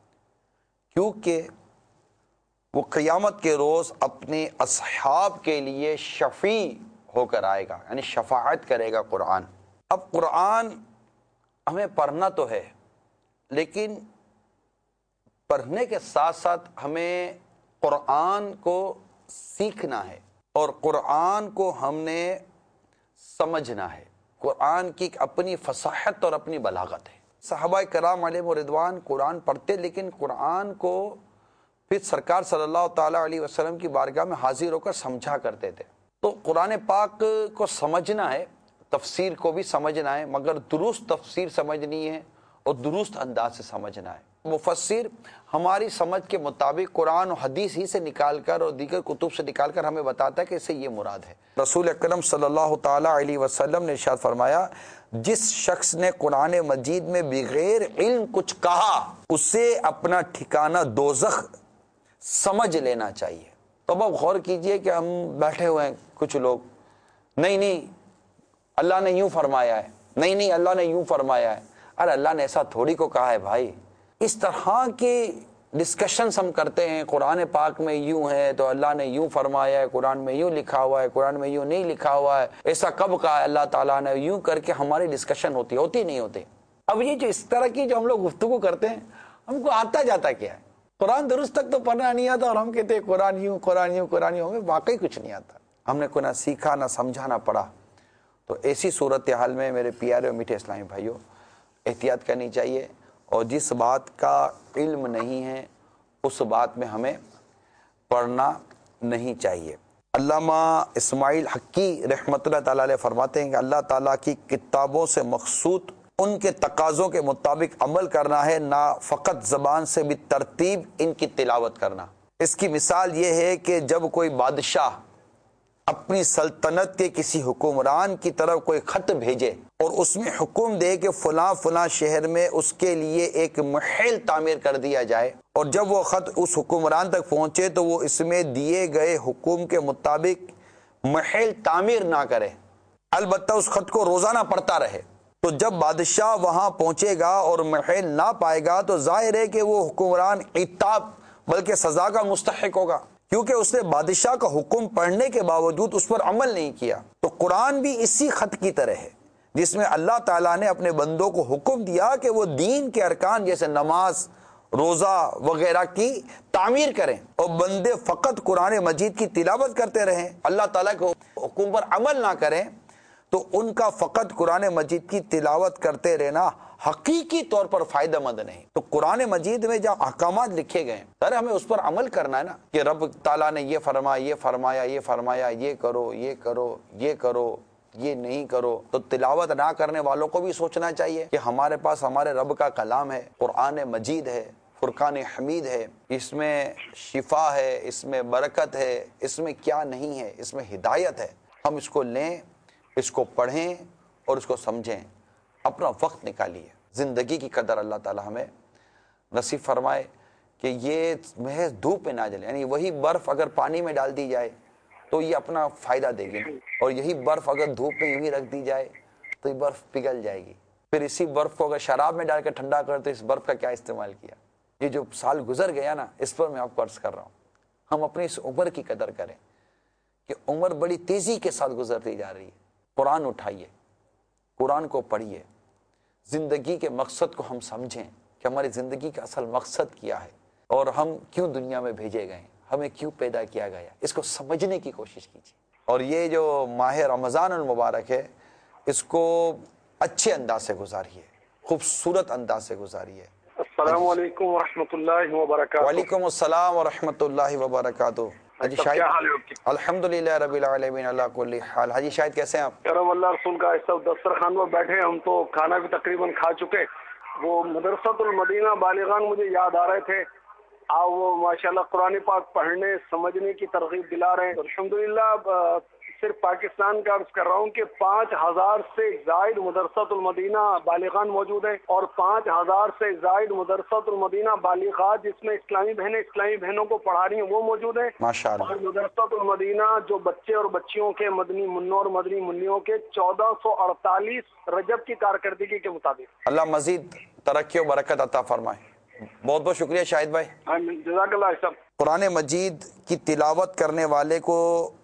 کیونکہ وہ قیامت کے روز اپنے اصحاب کے لیے شفیع ہو کر آئے گا، یعنی شفاعت کرے گا قرآن۔ اب قرآن ہمیں پڑھنا تو ہے، لیکن پڑھنے کے ساتھ ساتھ ہمیں قرآن کو سیکھنا ہے اور قرآن کو ہم نے سمجھنا ہے۔ قرآن کی ایک اپنی فصاحت اور اپنی بلاغت ہے۔ صحابہ کرام علیہ رضوان قرآن پڑھتے، لیکن قرآن کو پھر سرکار صلی اللہ تعالیٰ علیہ وسلم کی بارگاہ میں حاضر ہو کر سمجھا کرتے تھے۔ تو قرآن پاک کو سمجھنا ہے، تفسیر کو بھی سمجھنا ہے، مگر درست تفسیر سمجھنی ہے اور درست انداز سے سمجھنا ہے۔ مفسر ہماری سمجھ کے مطابق قرآن و حدیث ہی سے نکال کر اور دیگر کتب سے نکال کر ہمیں بتاتا ہے کہ اسے یہ مراد ہے۔ رسول اکرم صلی اللہ تعالیٰ علیہ وسلم نے ارشاد فرمایا، جس شخص نے قرآن مجید میں بغیر علم کچھ کہا اسے اپنا ٹھکانہ دوزخ سمجھ لینا چاہیے۔ تو اب غور کیجئے کہ ہم بیٹھے ہوئے ہیں کچھ لوگ، نہیں نہیں اللہ نے یوں فرمایا ہے، نہیں نہیں اللہ نے یوں فرمایا ہے۔ ارے اللہ نے ایسا تھوڑی کو کہا ہے بھائی۔ اس طرح کی ڈسکشنز ہم کرتے ہیں، قرآن پاک میں یوں ہے تو اللہ نے یوں فرمایا ہے، قرآن میں یوں لکھا ہوا ہے، قرآن میں یوں نہیں لکھا ہوا ہے، ایسا کب کہا ہے اللہ تعالیٰ نے، یوں کر کے ہماری ڈسکشن ہوتی ہوتی نہیں ہوتی۔ اب یہ جو اس طرح کی جو ہم لوگ گفتگو کرتے ہیں، ہم کو آتا جاتا کیا ہے؟ قرآن درست تک تو پڑھنا نہیں آتا اور ہم کہتے ہیں قرآن یوں قرآن یوں قرآن یوں، ہمیں واقعی کچھ نہیں آتا، ہم نے کوئی نہ سیکھا نہ سمجھا نہ پڑھا۔ تو ایسی صورتحال میں میرے پیارے اور میٹھے اسلامی بھائیوں، احتیاط کرنی چاہیے، اور جس بات کا علم نہیں ہے اس بات میں ہمیں پڑھنا نہیں چاہیے۔ علامہ اسماعیل حقی رحمۃ اللہ تعالیٰ علیہ فرماتے ہیں کہ اللہ تعالیٰ کی کتابوں سے مقصود ان کے تقاضوں کے مطابق عمل کرنا ہے، نہ فقط زبان سے بھی ترتیب ان کی تلاوت کرنا۔ اس کی مثال یہ ہے کہ جب کوئی بادشاہ اپنی سلطنت کے کسی حکمران کی طرف کوئی خط بھیجے اور اس میں حکم دے کہ فلاں فلاں شہر میں اس کے لیے ایک محل تعمیر کر دیا جائے، اور جب وہ خط اس حکمران تک پہنچے تو وہ اس میں دیے گئے حکم کے مطابق محل تعمیر نہ کرے، البتہ اس خط کو روزانہ پڑھتا رہے، تو جب بادشاہ وہاں پہنچے گا اور محل نہ پائے گا تو ظاہر ہے کہ وہ حکمران عتاب بلکہ سزا کا مستحق ہوگا، کیونکہ اس نے بادشاہ کا حکم پڑھنے کے باوجود اس پر عمل نہیں کیا۔ تو قرآن بھی اسی خط کی طرح ہے جس میں اللہ تعالیٰ نے اپنے بندوں کو حکم دیا کہ وہ دین کے ارکان جیسے نماز، روزہ وغیرہ کی تعمیر کریں، اور بندے فقط قرآن مجید کی تلاوت کرتے رہیں، اللہ تعالیٰ کے حکم پر عمل نہ کریں، تو ان کا فقط قرآن مجید کی تلاوت کرتے رہنا حقیقی طور پر فائدہ مند نہیں۔ تو قرآن مجید میں جب احکامات لکھے گئے سر ہمیں اس پر عمل کرنا ہے نا، کہ رب تعالیٰ نے یہ فرمایا یہ فرمایا یہ فرمایا یہ کرو یہ کرو یہ کرو یہ نہیں کرو، تو تلاوت نہ کرنے والوں کو بھی سوچنا چاہیے کہ ہمارے پاس ہمارے رب کا کلام ہے، قرآن مجید ہے، فرقان حمید ہے، اس میں شفا ہے، اس میں برکت ہے، اس میں کیا نہیں ہے، اس میں ہدایت ہے۔ ہم اس کو لیں، اس کو پڑھیں اور اس کو سمجھیں، اپنا وقت نکالیے۔ زندگی کی قدر اللہ تعالیٰ ہمیں نصیب فرمائے کہ یہ محض دھوپ میں نہ جلے، یعنی وہی برف اگر پانی میں ڈال دی جائے تو یہ اپنا فائدہ دے گی، اور یہی برف اگر دھوپ میں یوں ہی رکھ دی جائے تو یہ برف پگھل جائے گی۔ پھر اسی برف کو اگر شراب میں ڈال کر ٹھنڈا کر تو اس برف کا کیا استعمال کیا؟ یہ جو سال گزر گیا نا، اس پر میں آپ کو عرض کر رہا ہوں، ہم اپنی اس عمر کی قدر کریں کہ عمر بڑی تیزی کے ساتھ گزرتی جا رہی ہے۔ قرآن اٹھائیے، قرآن کو پڑھیے، زندگی کے مقصد کو ہم سمجھیں کہ ہماری زندگی کا اصل مقصد کیا ہے اور ہم کیوں دنیا میں بھیجے گئے ہیں، ہمیں کیوں پیدا کیا گیا، اس کو سمجھنے کی کوشش کیجیے۔ اور یہ جو ماہ رمضان المبارک ہے، اس کو اچھے انداز سے گزاریے، خوبصورت انداز سے گزاریے۔ السلام علیکم ورحمۃ اللہ وبرکاتہ۔ وعلیکم السلام ورحمۃ اللہ وبرکاتہ۔ حاجی شاہد، کیا حال ہے؟ الحمد للہ رب العالمین اللہ کل حال۔ حاجی شاہد کیسے ہیں آپ؟ کرم اللہ رسول کا اس وقت دسترخوان پر بیٹھے، ہم تو کھانا بھی تقریباً کھا چکے۔ وہ مدرسۃ المدینہ بالغان مجھے یاد آ رہے تھے، آپ وہ ماشاءاللہ قرآن پاک پڑھنے سمجھنے کی ترغیب دلا رہے ہیں۔ الحمدللہ صرف پاکستان کا عرض کر رہا ہوں کہ پانچ ہزار سے زائد مدرسۃ المدینہ بالغان موجود ہے، اور پانچ ہزار سے زائد مدرسۃ المدینہ بالغات جس میں اسلامی بہنیں اسلامی بہنوں کو پڑھا رہی ہیں وہ موجود ہیں، ماشاءاللہ۔ اور مدرسۃ المدینہ جو بچے اور بچیوں کے مدنی منوں اور مدنی منیوں کے چودہ سو اڑتالیس رجب کی کارکردگی کے مطابق۔ اللہ مزید ترقی و برکت عطا فرمائے۔ بہت بہت شکریہ شاہد بھائی، جزاک اللہ صاحب۔ قرآن مجید کی تلاوت کرنے والے کو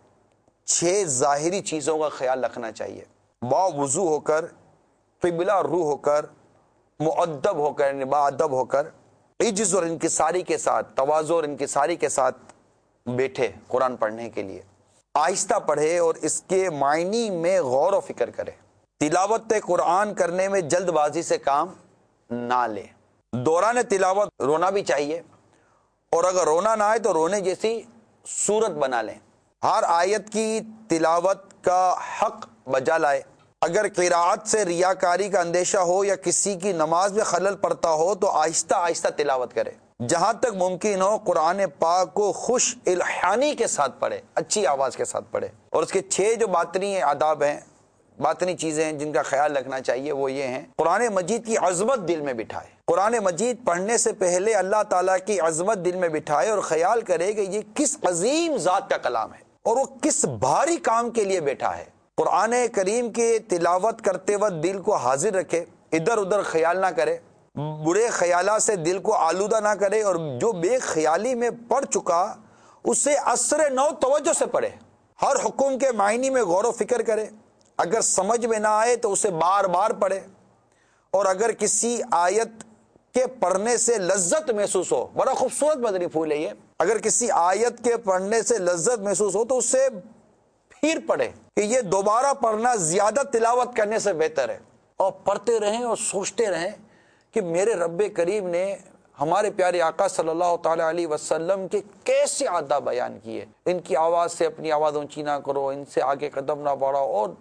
چھ ظاہری چیزوں کا خیال رکھنا چاہیے۔ با وضو ہو کر، قبلہ رو ہو کر، مؤدب ہو کر، یعنی با ادب ہو کر، عجز اور انکساری کے ساتھ، تواضع اور انکساری کے ساتھ بیٹھے قرآن پڑھنے کے لیے، آہستہ پڑھے اور اس کے معنی میں غور و فکر کرے۔ تلاوت قرآن کرنے میں جلد بازی سے کام نہ لے۔ دوران تلاوت رونا بھی چاہیے، اور اگر رونا نہ آئے تو رونے جیسی صورت بنا لیں۔ ہر آیت کی تلاوت کا حق بجا لائے۔ اگر قراءت سے ریاکاری کا اندیشہ ہو یا کسی کی نماز میں خلل پڑتا ہو تو آہستہ آہستہ تلاوت کرے۔ جہاں تک ممکن ہو قرآن پاک کو خوش الحانی کے ساتھ پڑھے، اچھی آواز کے ساتھ پڑھے۔ اور اس کے چھ جو باطنی آداب ہیں، باطنی چیزیں ہیں جن کا خیال رکھنا چاہیے، وہ یہ ہیں: قرآن مجید کی عظمت دل میں بٹھائے۔ قرآن مجید پڑھنے سے پہلے اللہ تعالیٰ کی عظمت دل میں بٹھائے اور خیال کرے کہ یہ کس عظیم ذات کا کلام ہے اور وہ کس بھاری کام کے لیے بیٹھا ہے۔ قرآن کریم کی تلاوت کرتے وقت دل کو حاضر رکھے، ادھر ادھر خیال نہ کرے، برے خیالات سے دل کو آلودہ نہ کرے، اور جو بے خیالی میں پڑھ چکا اسے اثر نو توجہ سے پڑھے۔ ہر حکم کے معنی میں غور و فکر کرے، اگر سمجھ میں نہ آئے تو اسے بار بار پڑھے، اور اگر کسی آیت کے پڑھنے سے لذت محسوس ہو، بڑا خوبصورت مدنی پھول ہے یہ، اگر کسی آیت کے پڑھنے سے لذت محسوس ہو تو اسے پھر پڑھے، کہ یہ دوبارہ پڑھنا زیادہ تلاوت کرنے سے بہتر ہے۔ اور پڑھتے رہیں اور سوچتے رہیں کہ میرے رب کریم نے ہمارے پیارے آقا صلی اللہ تعالی علیہ وسلم کے کیسے آداب بیان کیے۔ ان کی آواز سے اپنی آواز اونچی نہ کرو، ان سے آگے قدم نہ بڑھاؤ، اور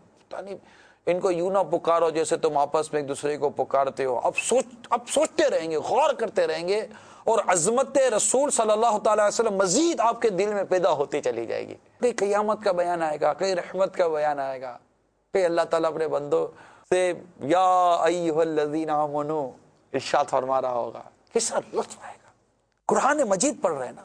ان کو یوں نہ پکارو جیسے تم آپس میں ایک دوسرے کو پکارتے ہو۔ اب سوچ اب سوچتے رہیں گے، غور کرتے رہیں گے، اور عظمت رسول صلی اللہ تعالی علیہ وسلم مزید آپ کے دل میں پیدا ہوتی چلی جائے گی۔ کہیں قیامت کا بیان آئے گا، کہیں رحمت کا بیان آئے گا، کہ اللہ تعالیٰ اپنے بندوں سے یا ایھا الذین آمنو ارشاد فرما رہا ہوگا، کیسا لطف آئے گا۔ قرآن مجید پڑھ رہے ہیں نا،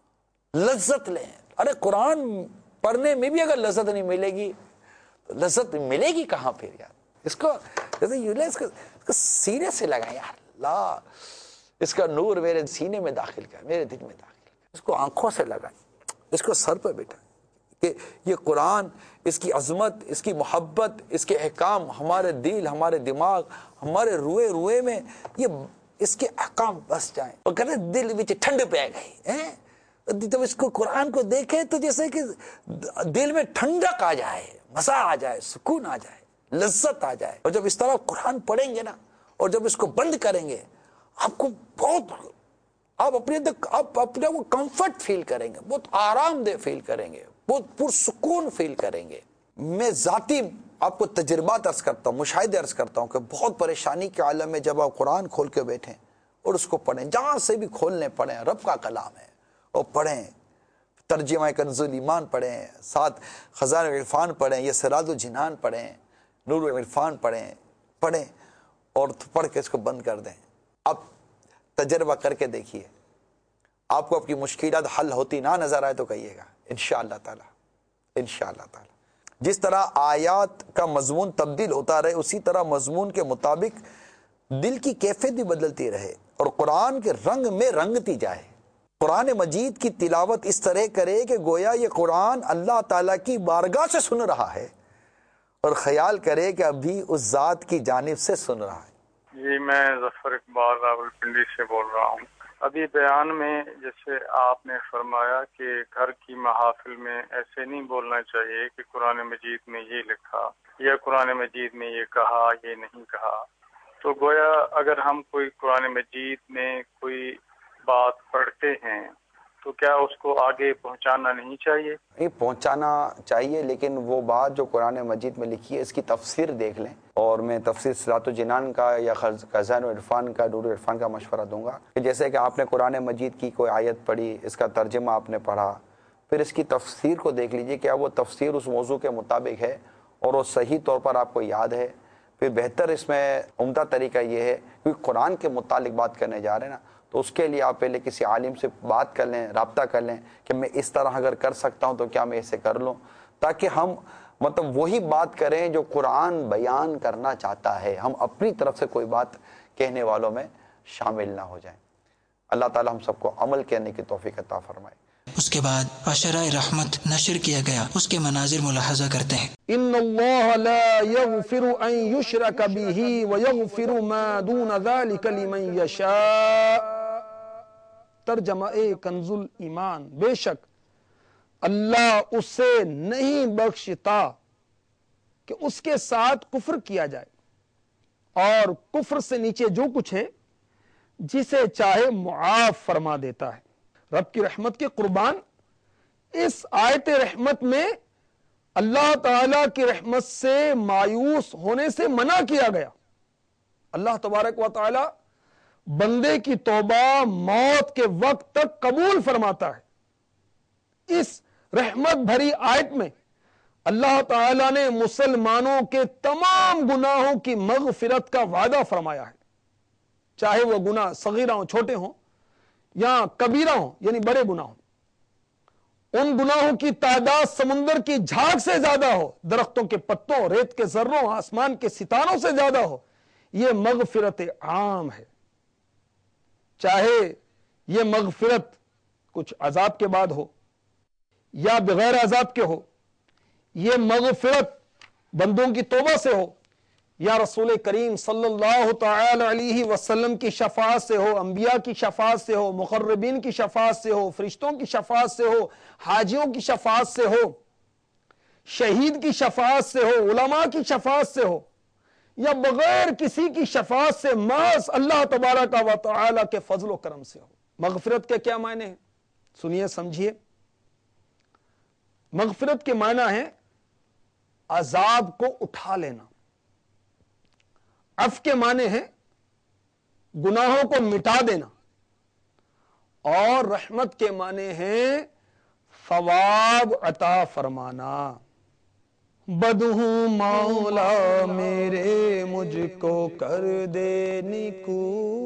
لذت لیں۔ ارے قرآن پڑھنے میں بھی اگر لذت نہیں ملے گی تو لذت ملے گی کہاں پھر یار؟ اس کو اس کو سینے سے لگائیں یار، اللہ اس کا نور میرے سینے میں داخل کر، میرے دل میں داخل کر، اس کو آنکھوں سے لگائیں، اس کو سر پہ بٹھائیں، کہ یہ قرآن، اس کی عظمت، اس کی محبت، اس کے احکام ہمارے دل، ہمارے دماغ، ہمارے روئے روئے میں یہ اس کے احکام بس جائیں، اور کہتے ہیں دل وچ ٹھنڈ پہ گئی۔ جب اس کو قرآن کو دیکھیں تو جیسے کہ دل میں ٹھنڈک آ جائے، مزہ آ جائے، سکون آ جائے، لذت آ جائے۔ اور جب اس طرح قرآن پڑھیں گے نا، اور جب اس کو بند کریں گے، آپ کو بہت آپ اپنے آپ اپنے وہ کمفرٹ فیل کریں گے، بہت آرام دہ فیل کریں گے، بہت پرسکون فیل کریں گے۔ میں ذاتی آپ کو تجربات عرض کرتا ہوں، مشاہدے عرض کرتا ہوں کہ بہت پریشانی کے عالم میں جب آپ قرآن کھول کے بیٹھیں اور اس کو پڑھیں، جہاں سے بھی کھولنے پڑھیں، رب کا کلام ہے، اور پڑھیں، ترجمہ کنز الایمان پڑھیں، ساتھ خزانہ عرفان پڑھیں، یہ سراج الجنان پڑھیں، نور عرفان پڑھیں پڑھیں اور پڑھ کے اس کو بند کر دیں۔ اب تجربہ کر کے دیکھیے، آپ کو اپنی مشکلات حل ہوتی نہ نظر آئے تو کہیے گا انشاءاللہ تعالی، انشاءاللہ تعالی۔ جس طرح آیات کا مضمون تبدیل ہوتا رہے، اسی طرح مضمون کے مطابق دل کی کیفیت بھی بدلتی رہے اور قرآن کے رنگ میں رنگتی جائے۔ قرآن مجید کی تلاوت اس طرح کرے کہ گویا یہ قرآن اللہ تعالیٰ کی بارگاہ سے سن رہا ہے، اور خیال کرے کہ ابھی اس ذات کی جانب سے سن رہا ہے۔ جی میں ظفر اقبال راولپنڈی سے بول رہا ہوں۔ ابھی بیان میں جیسے آپ نے فرمایا کہ گھر کی محافل میں ایسے نہیں بولنا چاہیے کہ قرآن مجید میں یہ لکھا یا قرآن مجید میں یہ کہا یہ نہیں کہا، تو گویا اگر ہم کوئی قرآن مجید میں کوئی بات پڑھتے ہیں تو کیا اس کو آگے پہنچانا نہیں چاہیے؟ نہیں، پہنچانا چاہیے، لیکن وہ بات جو قرآن مجید میں لکھی ہے اس کی تفسیر دیکھ لیں، اور میں تفسیر صراط الجنان کا یا خزائن العرفان کا نور العرفان کا مشورہ دوں گا کہ جیسے کہ آپ نے قرآن مجید کی کوئی آیت پڑھی، اس کا ترجمہ آپ نے پڑھا، پھر اس کی تفسیر کو دیکھ لیجئے کیا وہ تفسیر اس موضوع کے مطابق ہے اور وہ صحیح طور پر آپ کو یاد ہے۔ پھر بہتر اس میں عمدہ طریقہ یہ ہے کیونکہ قرآن کے متعلق بات کرنے جا رہے ہیں نا، تو اس کے لیے آپ پہلے کسی عالم سے بات کر لیں، رابطہ کر لیں کہ میں اس طرح اگر کر سکتا ہوں تو کیا میں اسے کر لوں، تاکہ ہم مطلب وہی بات کریں جو قرآن بیان کرنا چاہتا ہے، ہم اپنی طرف سے کوئی بات کہنے والوں میں شامل نہ ہو جائیں۔ اللہ تعالی ہم سب کو عمل کرنے کی توفیق عطا فرمائے۔ اس کے بعد عشرہ رحمت نشر کیا گیا، اس کے مناظر ملاحظہ کرتے ہیں۔ ان اللہ لا یغفر ان یشرک به ویغفر ما دون ذلک لمن یشاء۔ ترجمہ کنز الایمان، بے شک اللہ اسے نہیں بخشتا کہ اس کے ساتھ کفر کیا جائے، اور کفر سے نیچے جو کچھ ہے جسے چاہے معاف فرما دیتا ہے۔ رب کی رحمت کے قربان، اس آیت رحمت میں اللہ تعالی کی رحمت سے مایوس ہونے سے منع کیا گیا۔ اللہ تبارک و تعالی بندے کی توبہ موت کے وقت تک قبول فرماتا ہے۔ اس رحمت بھری آیت میں اللہ تعالی نے مسلمانوں کے تمام گناہوں کی مغفرت کا وعدہ فرمایا ہے، چاہے وہ گناہ صغیرہ ہوں، چھوٹے ہوں، یا کبیرہ ہوں یعنی بڑے گناہ ہوں۔ ان گناہوں کی تعداد سمندر کی جھاگ سے زیادہ ہو، درختوں کے پتوں، ریت کے ذروں، آسمان کے ستاروں سے زیادہ ہو، یہ مغفرت عام ہے۔ چاہے یہ مغفرت کچھ عذاب کے بعد ہو یا بغیر عذاب کے ہو، یہ مغفرت بندوں کی توبہ سے ہو، یا رسول کریم صلی اللہ تعالی علیہ وسلم کی شفاعت سے ہو، انبیاء کی شفاعت سے ہو، مقربین کی شفاعت سے ہو، فرشتوں کی شفاعت سے ہو، حاجیوں کی شفاعت سے ہو، شہید کی شفاعت سے ہو، علماء کی شفاعت سے ہو، یا بغیر کسی کی شفاعت سے محض اللہ تبارک و تعالی کے فضل و کرم سے ہو۔ مغفرت کے کیا معنی ہیں؟ سنیے، سمجھیے۔ مغفرت کے معنی ہے عذاب کو اٹھا لینا۔ عفو کے معنی ہے گناہوں کو مٹا دینا، اور رحمت کے معنی ہے ثواب عطا فرمانا۔ بد ہوں مولا میرے مجھ کو کر دے نیکو۔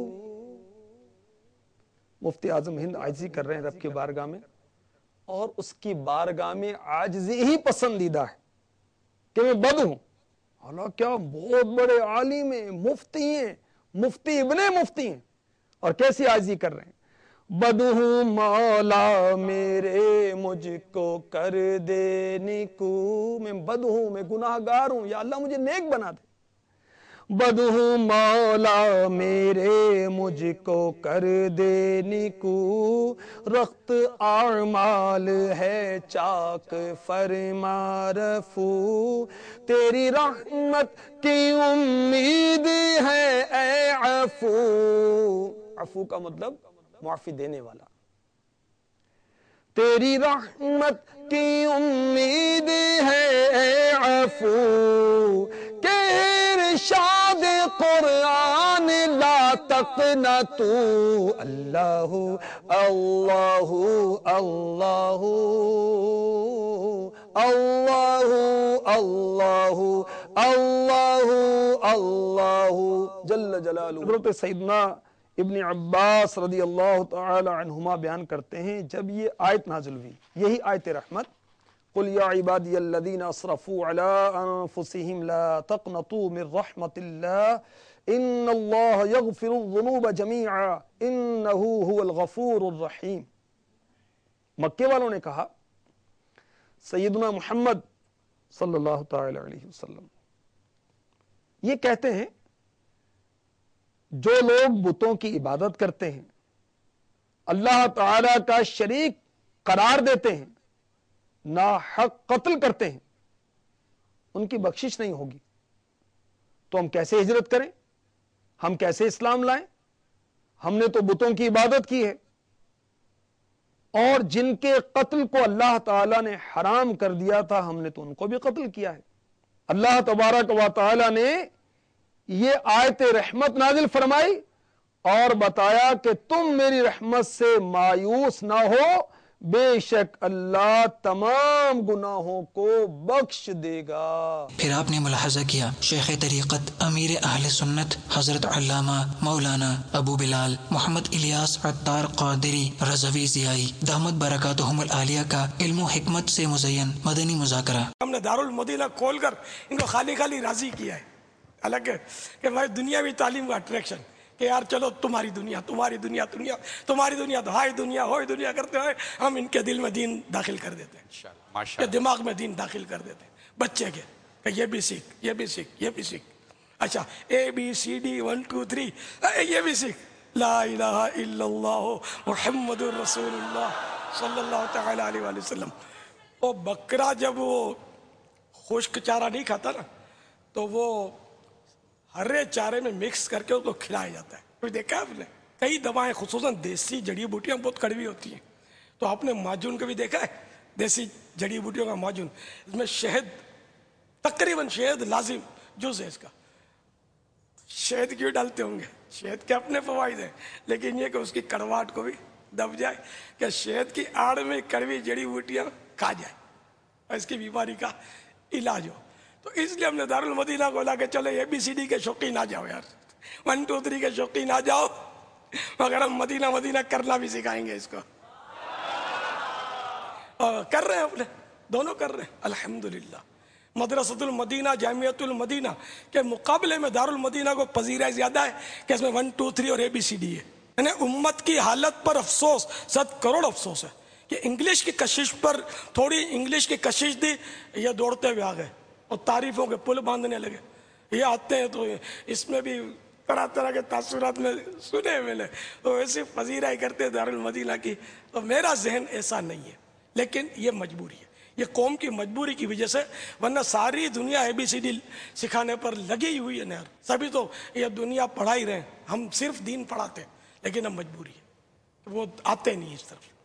مفتی اعظم ہند عاجزی کر رہے ہیں رب کی بارگاہ میں، اور اس کی بارگاہ میں عاجزی ہی پسندیدہ ہے کہ میں بد ہوں۔ اللہ کیا بہت بڑے عالم ہیں، مفتی ہیں، مفتی ابن مفتی ہیں، اور کیسی عاجزی کر رہے ہیں۔ بد ہوں مولا میرے مجھ کو کر دے نیکو۔ میں بد ہوں، میں گناہ گار ہوں، یا اللہ مجھے نیک بنا دے۔ بد ہوں مولا میرے مجھ کو کر دے نیکو، رخت اعمال ہے چاک فرما رفو، تیری رحمت کی امید ہے اے عفو۔ عفو کا مطلب معافی دینے والا۔ تیری رحمت کی امید ہے اے عفو، کہ ارشاد قرآن لا تقنطو۔ اللہ اللہ اللہ اللہ اللہ اللہ اللہ جل جلالہ۔ حضرت سیدنا ابن عباس رضی اللہ تعالی عنہما بیان کرتے ہیں، جب یہ آیت نازل ہوئی، یہی آیت رحمت، قل یا عبادی الذین اسرفوا علی انفسہم لا تقنطوا من رحمت اللہ ان اللہ یغفر الذنوب جمیعا انہ هو الغفور الرحیم۔ مکے والوں نے کہا سیدنا محمد صلی اللہ تعالی علیہ وسلم یہ کہتے ہیں جو لوگ بتوں کی عبادت کرتے ہیں اللہ تعالی کا شریک قرار دیتے ہیں، ناحق قتل کرتے ہیں، ان کی بخشش نہیں ہوگی۔ تو ہم کیسے ہجرت کریں؟ ہم کیسے اسلام لائیں؟ ہم نے تو بتوں کی عبادت کی ہے، اور جن کے قتل کو اللہ تعالیٰ نے حرام کر دیا تھا ہم نے تو ان کو بھی قتل کیا ہے۔ اللہ تبارک و تعالیٰ نے یہ آیت رحمت نازل فرمائی اور بتایا کہ تم میری رحمت سے مایوس نہ ہو، بے شک اللہ تمام گناہوں کو بخش دے گا۔ پھر آپ نے ملاحظہ کیا شیخ طریقت امیر اہل سنت حضرت علامہ مولانا ابو بلال محمد الیاس عطار قادری رضوی ضیائی دامت برکاتہم العالیہ کا علم و حکمت سے مزین مدنی مذاکرہ۔ ہم نے دارالمدینہ کھول کر ان کو خالی خالی راضی کیا ہے، حالانکہ کہ بھائی دنیاوی تعلیم کا اٹریکشن کہ یار چلو تمہاری دنیا تمہاری دنیا دنیا تمہاری دنیا تو ہائی دنیا ہوئی دنیا کرتے ہوئے ہم ان کے دل میں دین داخل کر دیتے ہیں، کہ دماغ میں دین داخل کر دیتے ہیں بچے کے کہ یہ بھی سیکھ یہ بھی سیکھ یہ بھی سیکھ، اچھا A B C D one two three یہ بھی سیکھ، لا الہ الا اللہ محمد رسول اللہ صلی اللہ تعالی علیہ وآلہ وسلم۔ وہ بکرا جب وہ خشک چارہ نہیں کھاتا نا تو وہ ہرے چارے میں مکس کر کے اس کو کھلایا جاتا ہے۔ کوئی دیکھا آپ نے؟ کئی دوائیں خصوصاً دیسی جڑی بوٹیاں بہت کڑوی ہوتی ہیں، تو آپ نے معجون کو بھی دیکھا ہے، دیسی جڑی بوٹیوں کا معجون، اس میں شہد تقریباً شہد لازم جز ہے اس کا۔ شہد کیوں ڈالتے ہوں گے؟ شہد کے اپنے فوائد ہیں، لیکن یہ کہ اس کی کڑواہٹ کو بھی دب جائے، کہ شہد کی آڑ میں کڑوی جڑی بوٹیاں کھا جائے اور اس کی بیماری کا علاج ہو۔ تو اس لیے ہم نے دارالمدینہ کو لا کے چلے اے بی سی ڈی کے شوقین نہ جاؤ یار، ون ٹو تھری کے شوقین نہ جاؤ، مگر ہم مدینہ مدینہ کرنا بھی سکھائیں گے اس کو۔ اور کر رہے ہیں اپنے دونوں کر رہے ہیں الحمدللہ۔ مدرسۃ المدینہ جامعۃ المدینہ کے مقابلے میں دارالمدینہ کو پذیرہ زیادہ ہے کہ اس میں ون ٹو تھری اور اے بی سی ڈی ہے۔ یعنی امت کی حالت پر افسوس، صد کروڑ افسوس ہے کہ انگلش کی کشش پر تھوڑی انگلش کی کشش دی، یہ دوڑتے ہوئے آ گئے اور تعریفوں کے پل باندھنے لگے۔ یہ آتے ہیں تو اس میں بھی طرح طرح کے تاثرات میں سنے ملے، تو ایسے پذیرائی کرتے دارالمدینہ کی۔ تو میرا ذہن ایسا نہیں ہے، لیکن یہ مجبوری ہے، یہ قوم کی مجبوری کی وجہ سے، ورنہ ساری دنیا اے بی سی ڈی سکھانے پر لگی ہوئی ہے نہر، سبھی تو یہ دنیا پڑھا ہی رہے ہیں، ہم صرف دین پڑھاتے ہیں، لیکن اب مجبوری ہے، وہ آتے نہیں اس طرف۔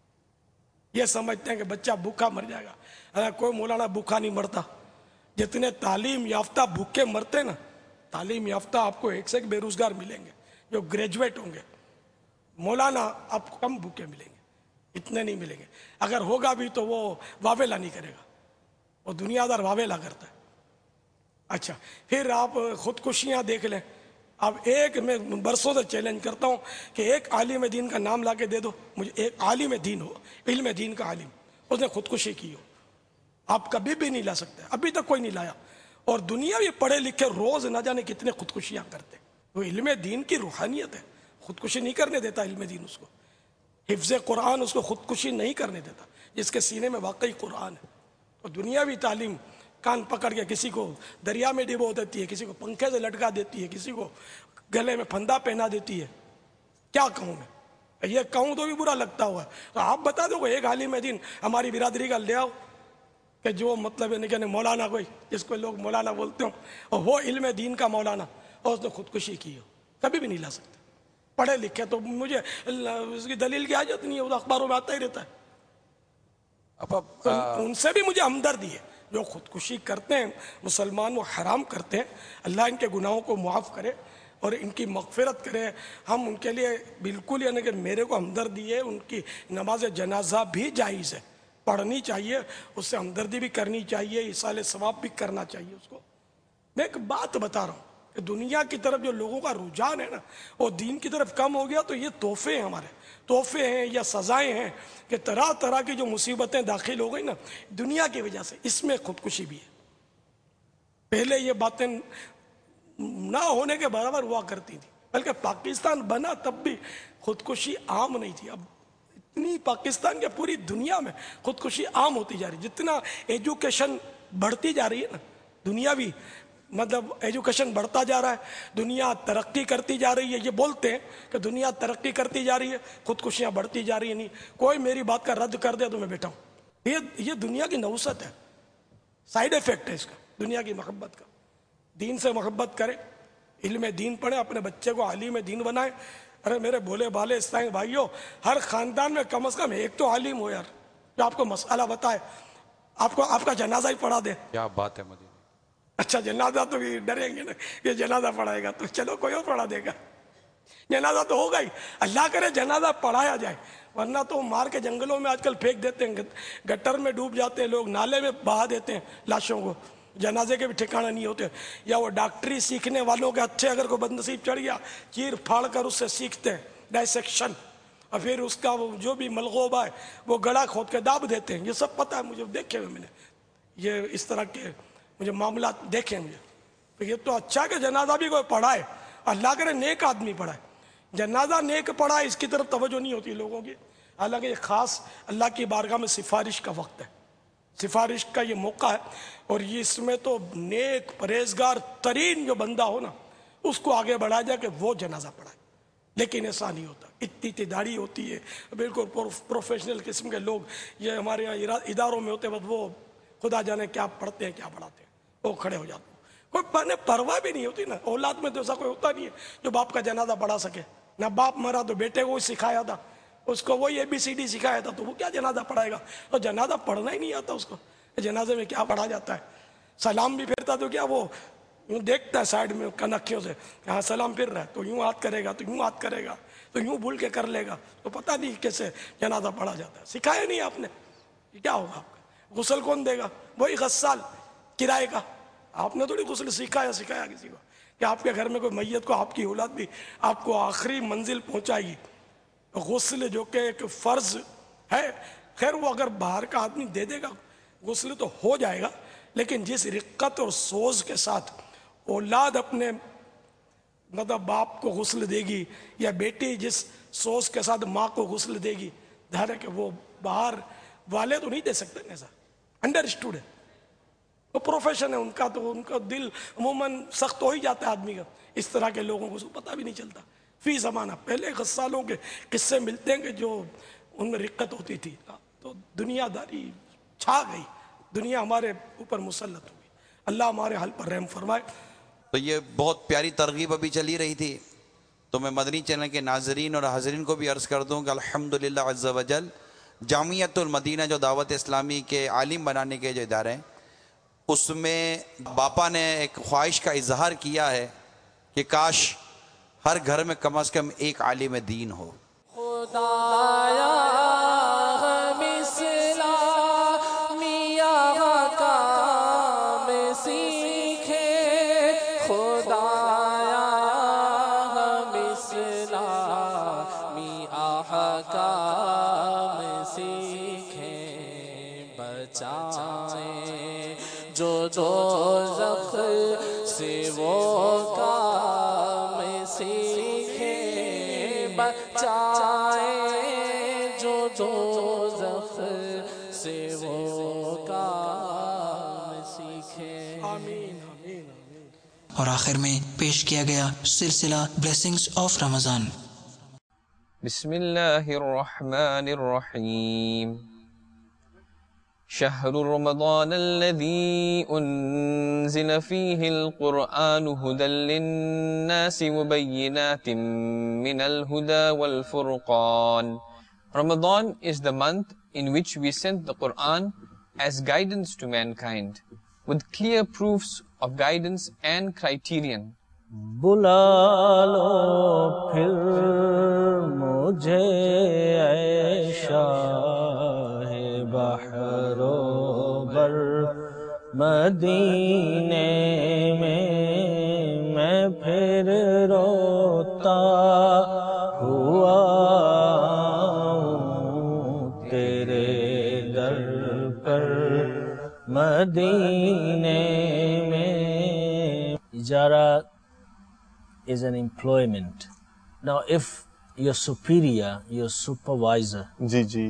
یہ سمجھتے ہیں کہ بچہ بھوکا مر جائے گا، کوئی مولانا بھوکا نہیں مرتا۔ جتنے تعلیم یافتہ بھوکے مرتے نا، تعلیم یافتہ آپ کو ایک سے ایک بے روزگار ملیں گے جو گریجویٹ ہوں گے، مولانا آپ کو کم بھوکے ملیں گے، اتنے نہیں ملیں گے۔ اگر ہوگا بھی تو وہ واویلا نہیں کرے گا، وہ دنیا دار واویلا کرتا ہے۔ اچھا پھر آپ خودکشیاں دیکھ لیں، اب ایک میں برسوں سے چیلنج کرتا ہوں کہ ایک عالم دین کا نام لا کے دے دو مجھے، ایک عالم دین ہو، علم دین کا عالم، اس نے خودکشی کی ہو، آپ کبھی بھی نہیں لا سکتے، ابھی تک کوئی نہیں لایا۔ اور دنیا بھی پڑھے لکھے روز نہ جانے کتنے خودکشیاں کرتے، وہ علم دین کی روحانیت ہے، خودکشی نہیں کرنے دیتا علم دین اس کو، حفظ قرآن اس کو خودکشی نہیں کرنے دیتا، جس کے سینے میں واقعی قرآن ہے۔ اور دنیاوی تعلیم کان پکڑ کے کسی کو دریا میں ڈبو دیتی ہے، کسی کو پنکھے سے لٹکا دیتی ہے، کسی کو گلے میں پھندا پہنا دیتی ہے۔ کیا کہوں میں؟ یہ کہوں تو بھی برا لگتا ہوا، تو آپ بتا دو ایک عالم دین ہماری برادری کا لے آؤ کہ جو مطلب ہے کہ مولانا کوئی جس کو لوگ مولانا بولتے ہوں اور وہ علم دین کا مولانا اور اس نے خودکشی کی ہو، کبھی بھی نہیں لا سکتے۔ پڑھے لکھے تو مجھے اس کی دلیل کی حاجت نہیں ہے، وہ تو اخباروں میں آتا ہی رہتا ہے۔ ان سے بھی مجھے ہمدردی ہے جو خودکشی کرتے ہیں، مسلمان وہ حرام کرتے ہیں، اللہ ان کے گناہوں کو معاف کرے اور ان کی مغفرت کرے۔ ہم ان کے لیے بالکل یعنی کہ میرے کو ہمدردی ہے، ان کی نماز جنازہ بھی جائز ہے، پڑھنی چاہیے، اس سے ہمدردی بھی کرنی چاہیے، ایصال ثواب بھی کرنا چاہیے اس کو۔ میں ایک بات بتا رہا ہوں کہ دنیا کی طرف جو لوگوں کا رجحان ہے نا وہ دین کی طرف کم ہو گیا، تو یہ تحفے ہیں، ہمارے تحفے ہیں یا سزائیں ہیں کہ طرح طرح کی جو مصیبتیں داخل ہو گئی نا دنیا کی وجہ سے، اس میں خودکشی بھی ہے۔ پہلے یہ باتیں نہ ہونے کے برابر ہوا کرتی تھی، بلکہ پاکستان بنا تب بھی خودکشی عام نہیں تھی۔ اب اتنی پاکستان کے پوری دنیا میں خودکشی عام ہوتی جا رہی، جتنا ایجوکیشن بڑھتی جا رہی ہے نا، دنیاوی مطلب ایجوکیشن بڑھتا جا رہا ہے، دنیا ترقی کرتی جا رہی ہے. یہ بولتے ہیں کہ دنیا ترقی کرتی جا رہی ہے، خودکشیاں بڑھتی جا رہی ہیں. نہیں، کوئی میری بات کا رد کر دے تو میں بیٹھا ہوں. یہ یہ دنیا کی نوست ہے، سائیڈ ایفیکٹ ہے اس کا، دنیا کی محبت کا. دین سے محبت کرے، علم دین پڑھے، اپنے بچے کو عالم دین بنائے. ارے میرے بولے بالے اسلامی بھائیوں، ہر خاندان میں کم از کم ایک تو عالم ہو یار، جو آپ کو مسئلہ بتائے، آپ کو آپ کا جنازہ ہی پڑھا دے. کیا بات ہے مدینہ. اچھا جنازہ تو ڈریں گے نا، یہ جنازہ پڑھائے گا تو چلو کوئی اور پڑھا دے گا. جنازہ تو ہوگا ہی، اللہ کرے جنازہ پڑھایا جائے، ورنہ تو مار کے جنگلوں میں آج کل پھینک دیتے ہیں، گٹر میں ڈوب جاتے ہیں لوگ، نالے میں بہا دیتے ہیں لاشوں کو، جنازے کے بھی ٹھکانا نہیں ہوتے. یا وہ ڈاکٹری سیکھنے والوں کے ہتھے اگر کوئی بدنصیب چڑھ گیا، چیر پھاڑ کر اس سے سیکھتے ہیں ڈائسیکشن، اور پھر اس کا وہ جو بھی ملغوبہ ہے وہ گڑا کھود کے داب دیتے ہیں. یہ سب پتہ ہے مجھے، دیکھے ہوئے میں نے یہ اس طرح کے مجھے معاملات دیکھیں مجھے. تو یہ تو اچھا کہ جنازہ بھی کوئی پڑھائے، اللہ کرے نیک آدمی پڑھائے. جنازہ نیک پڑھائے اس کی طرف توجہ نہیں ہوتی لوگوں کی. حالانکہ یہ خاص اللہ کی بارگاہ میں سفارش کا وقت ہے، سفارش کا یہ موقع ہے، اور یہ اس میں تو نیک پرہیزگار ترین جو بندہ ہو نا اس کو آگے بڑھایا جائے کہ وہ جنازہ پڑھائے. لیکن ایسا نہیں ہوتا، اتنی اتنی داڑھی ہوتی ہے، بالکل پروفیشنل قسم کے لوگ یہ ہمارے یہاں اداروں میں ہوتے ہیں، وہ خدا جانے کیا پڑھتے ہیں کیا پڑھاتے ہیں، وہ کھڑے ہو جاتے ہیں. کوئی پرواہ بھی نہیں ہوتی نا. اولاد میں تو ایسا کوئی ہوتا نہیں ہے جو باپ کا جنازہ پڑھا سکے. نہ باپ مرا تو بیٹے کو سکھایا تھا، اس کو وہی اے بی سی ڈی سکھایا تھا، تو وہ کیا جنازہ پڑھائے گا. اور جنازہ پڑھنا ہی نہیں آتا اس کو، جنازے میں کیا پڑھا جاتا ہے. سلام بھی پھرتا تو کیا وہ یوں دیکھتا ہے سائڈ میں کنکھیوں سے، ہاں سلام پھر رہا ہے تو یوں ہاتھ کرے گا، تو یوں ہاتھ کرے گا، تو یوں بھول کے کر لے گا. تو پتہ نہیں کیسے جنازہ پڑھا جاتا ہے، سکھایا نہیں آپ نے. کیا ہوگا آپ کا؟ غسل کون دے گا؟ وہی غسال کرائے کا. آپ نے تھوڑی غسل سکھایا سکھایا کسی کو کہ آپ کے گھر میں کوئی میت کو آپ کی اولاد بھی آپ کو آخری منزل پہنچائے گی. غسل جو کہ ایک فرض ہے، خیر وہ اگر باہر کا آدمی دے دے گا غسل تو ہو جائے گا، لیکن جس رقت اور سوز کے ساتھ اولاد اپنے مطلب باپ کو غسل دے گی، یا بیٹی جس سوز کے ساتھ ماں کو غسل دے گی، ظاہر ہے کہ وہ باہر والے تو نہیں دے سکتے. ایسا انڈرسٹوڈ ہے، وہ پروفیشن ہے ان کا، تو ان کا دل عموماً سخت ہو ہی جاتا ہے آدمی کا. اس طرح کے لوگوں کو پتہ بھی نہیں چلتا. فی زمانہ پہلے غسالوں کے قصے ملتے ہیں کہ جو ان میں رقت ہوتی تھی، تو دنیا داری چھا گئی، دنیا ہمارے اوپر مسلط ہو گئی. اللہ ہمارے حال پر رحم فرمائے. تو یہ بہت پیاری ترغیب ابھی چلی رہی تھی، تو میں مدنی چینل کے ناظرین اور حاضرین کو بھی عرض کر دوں کہ الحمدللہ عز و جل جامعۃ المدینہ جو دعوت اسلامی کے عالم بنانے کے جو ادارے ہیں، اس میں باپا نے ایک خواہش کا اظہار کیا ہے کہ کاش ہر گھر میں کم از کم ایک عالم دین ہو. خدایا ہم اسلامیہ کام سیکھے، خدایا ہم اسلامیہ کام سیکھیں، بچائیں جو دوزخ سے وہ کام سیکھیں، بچائیں جو دوزخ سے وہ کام سیکھیں. آمین آمین. اور آخر میں پیش کیا گیا سلسلہ بلیسنگز آف رمضان. بسم اللہ الرحمن الرحیم. شهر رمضان الذي أنزل فيه القرآن هدى للناس وبينات من الهدى والفرقان. Ramadan is the month in which we sent the Quran as guidance to mankind, with clear proofs of guidance and criterion. بلا لو پھر مجھے اے شاہ بحر و بر مدینے میں میں پھر روتا ہوا ہوں تیرے در پر مدینے میں. اجارہ is an employment. Now if your superior, your supervisor, جی جی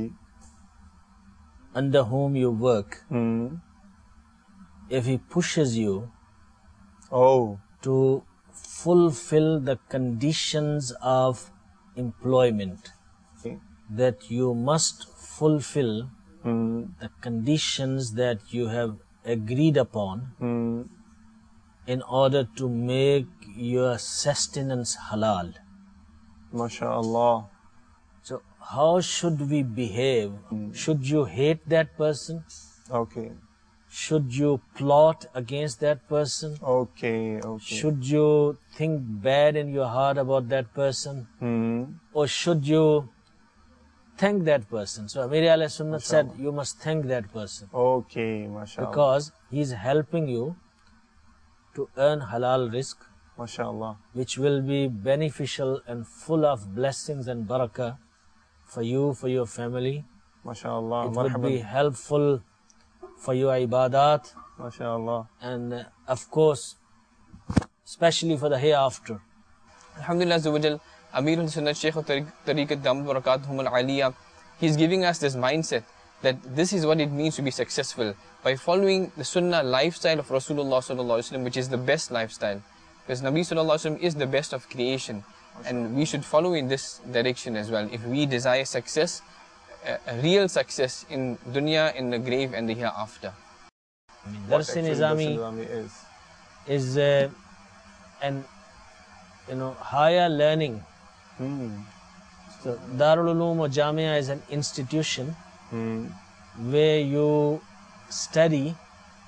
under whom you work, hmm. if he pushes you Oh. To fulfill the conditions of employment. Okay. That you must fulfill Hmm. the conditions that you have agreed upon Hmm. in order to make your sustenance halal. MashaAllah. So how should we behave? Should you hate that person? Okay. Should you plot against that person? Okay, okay. Should you think bad in your heart about that person? Hmm. Or should you thank that person? So Amir Ahlul Sunnah said you must thank that person. Okay, mashallah. Because he is helping you to earn halal rizq, MashaAllah. which will be beneficial and full of blessings and barakah for you, for your family. MashaAllah. It would Marhaban. be helpful for your ibadat. MashaAllah. And uh, of course, especially for the hereafter. Alhamdulillah Azza wa Jal, Amir al-Sunnah Shaykh of Tariqat Damat Barakatuhum al-Aliyah, he's giving us this mindset that this is what it means to be successful by following the Sunnah lifestyle of Rasulullah Sallallahu Alaihi Wasallam, which is the best lifestyle. Because Nabi Sallallahu Alaihi Wasallam is the best of creation, and we should follow in this direction as well. If we desire success, a, a real success in dunya, in the grave, and the hereafter. Dars-e Nizami is is uh, an you know higher learning. Hmm. So Darul Uloom or Jamia is an institution Hmm. where you study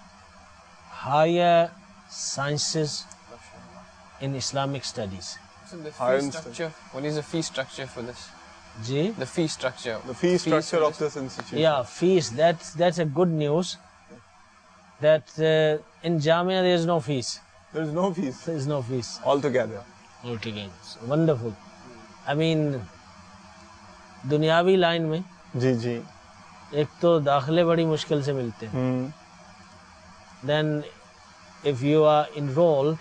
higher sciences in Islamic studies. So the Higher fee instance. structure, what is the fee structure for this? Ji? The fee structure. The fee Fees structure for of this institution. Yeah, fees. That's that's a good news. That uh, in Jamia there is no fees. There is no fees. There is no fees Altogether. altogether. So wonderful. I mean, दुनियावी line में जी जी. एक तो दाखिले बड़ी मुश्किल से मिलते हैं. Hmm. Then if you are enrolled,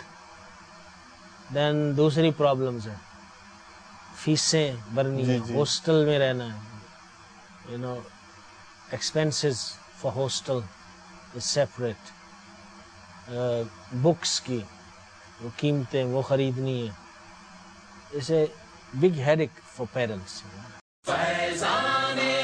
then दूसरी प्रॉब्लम्स हैं. फीसें भरनी जी, है, जी. हॉस्टल में रहना है. You know, expenses for hostel is separate. Uh, books की वो कीमतें वो खरीदनी है. It's a big headache for parents. फैज़ाने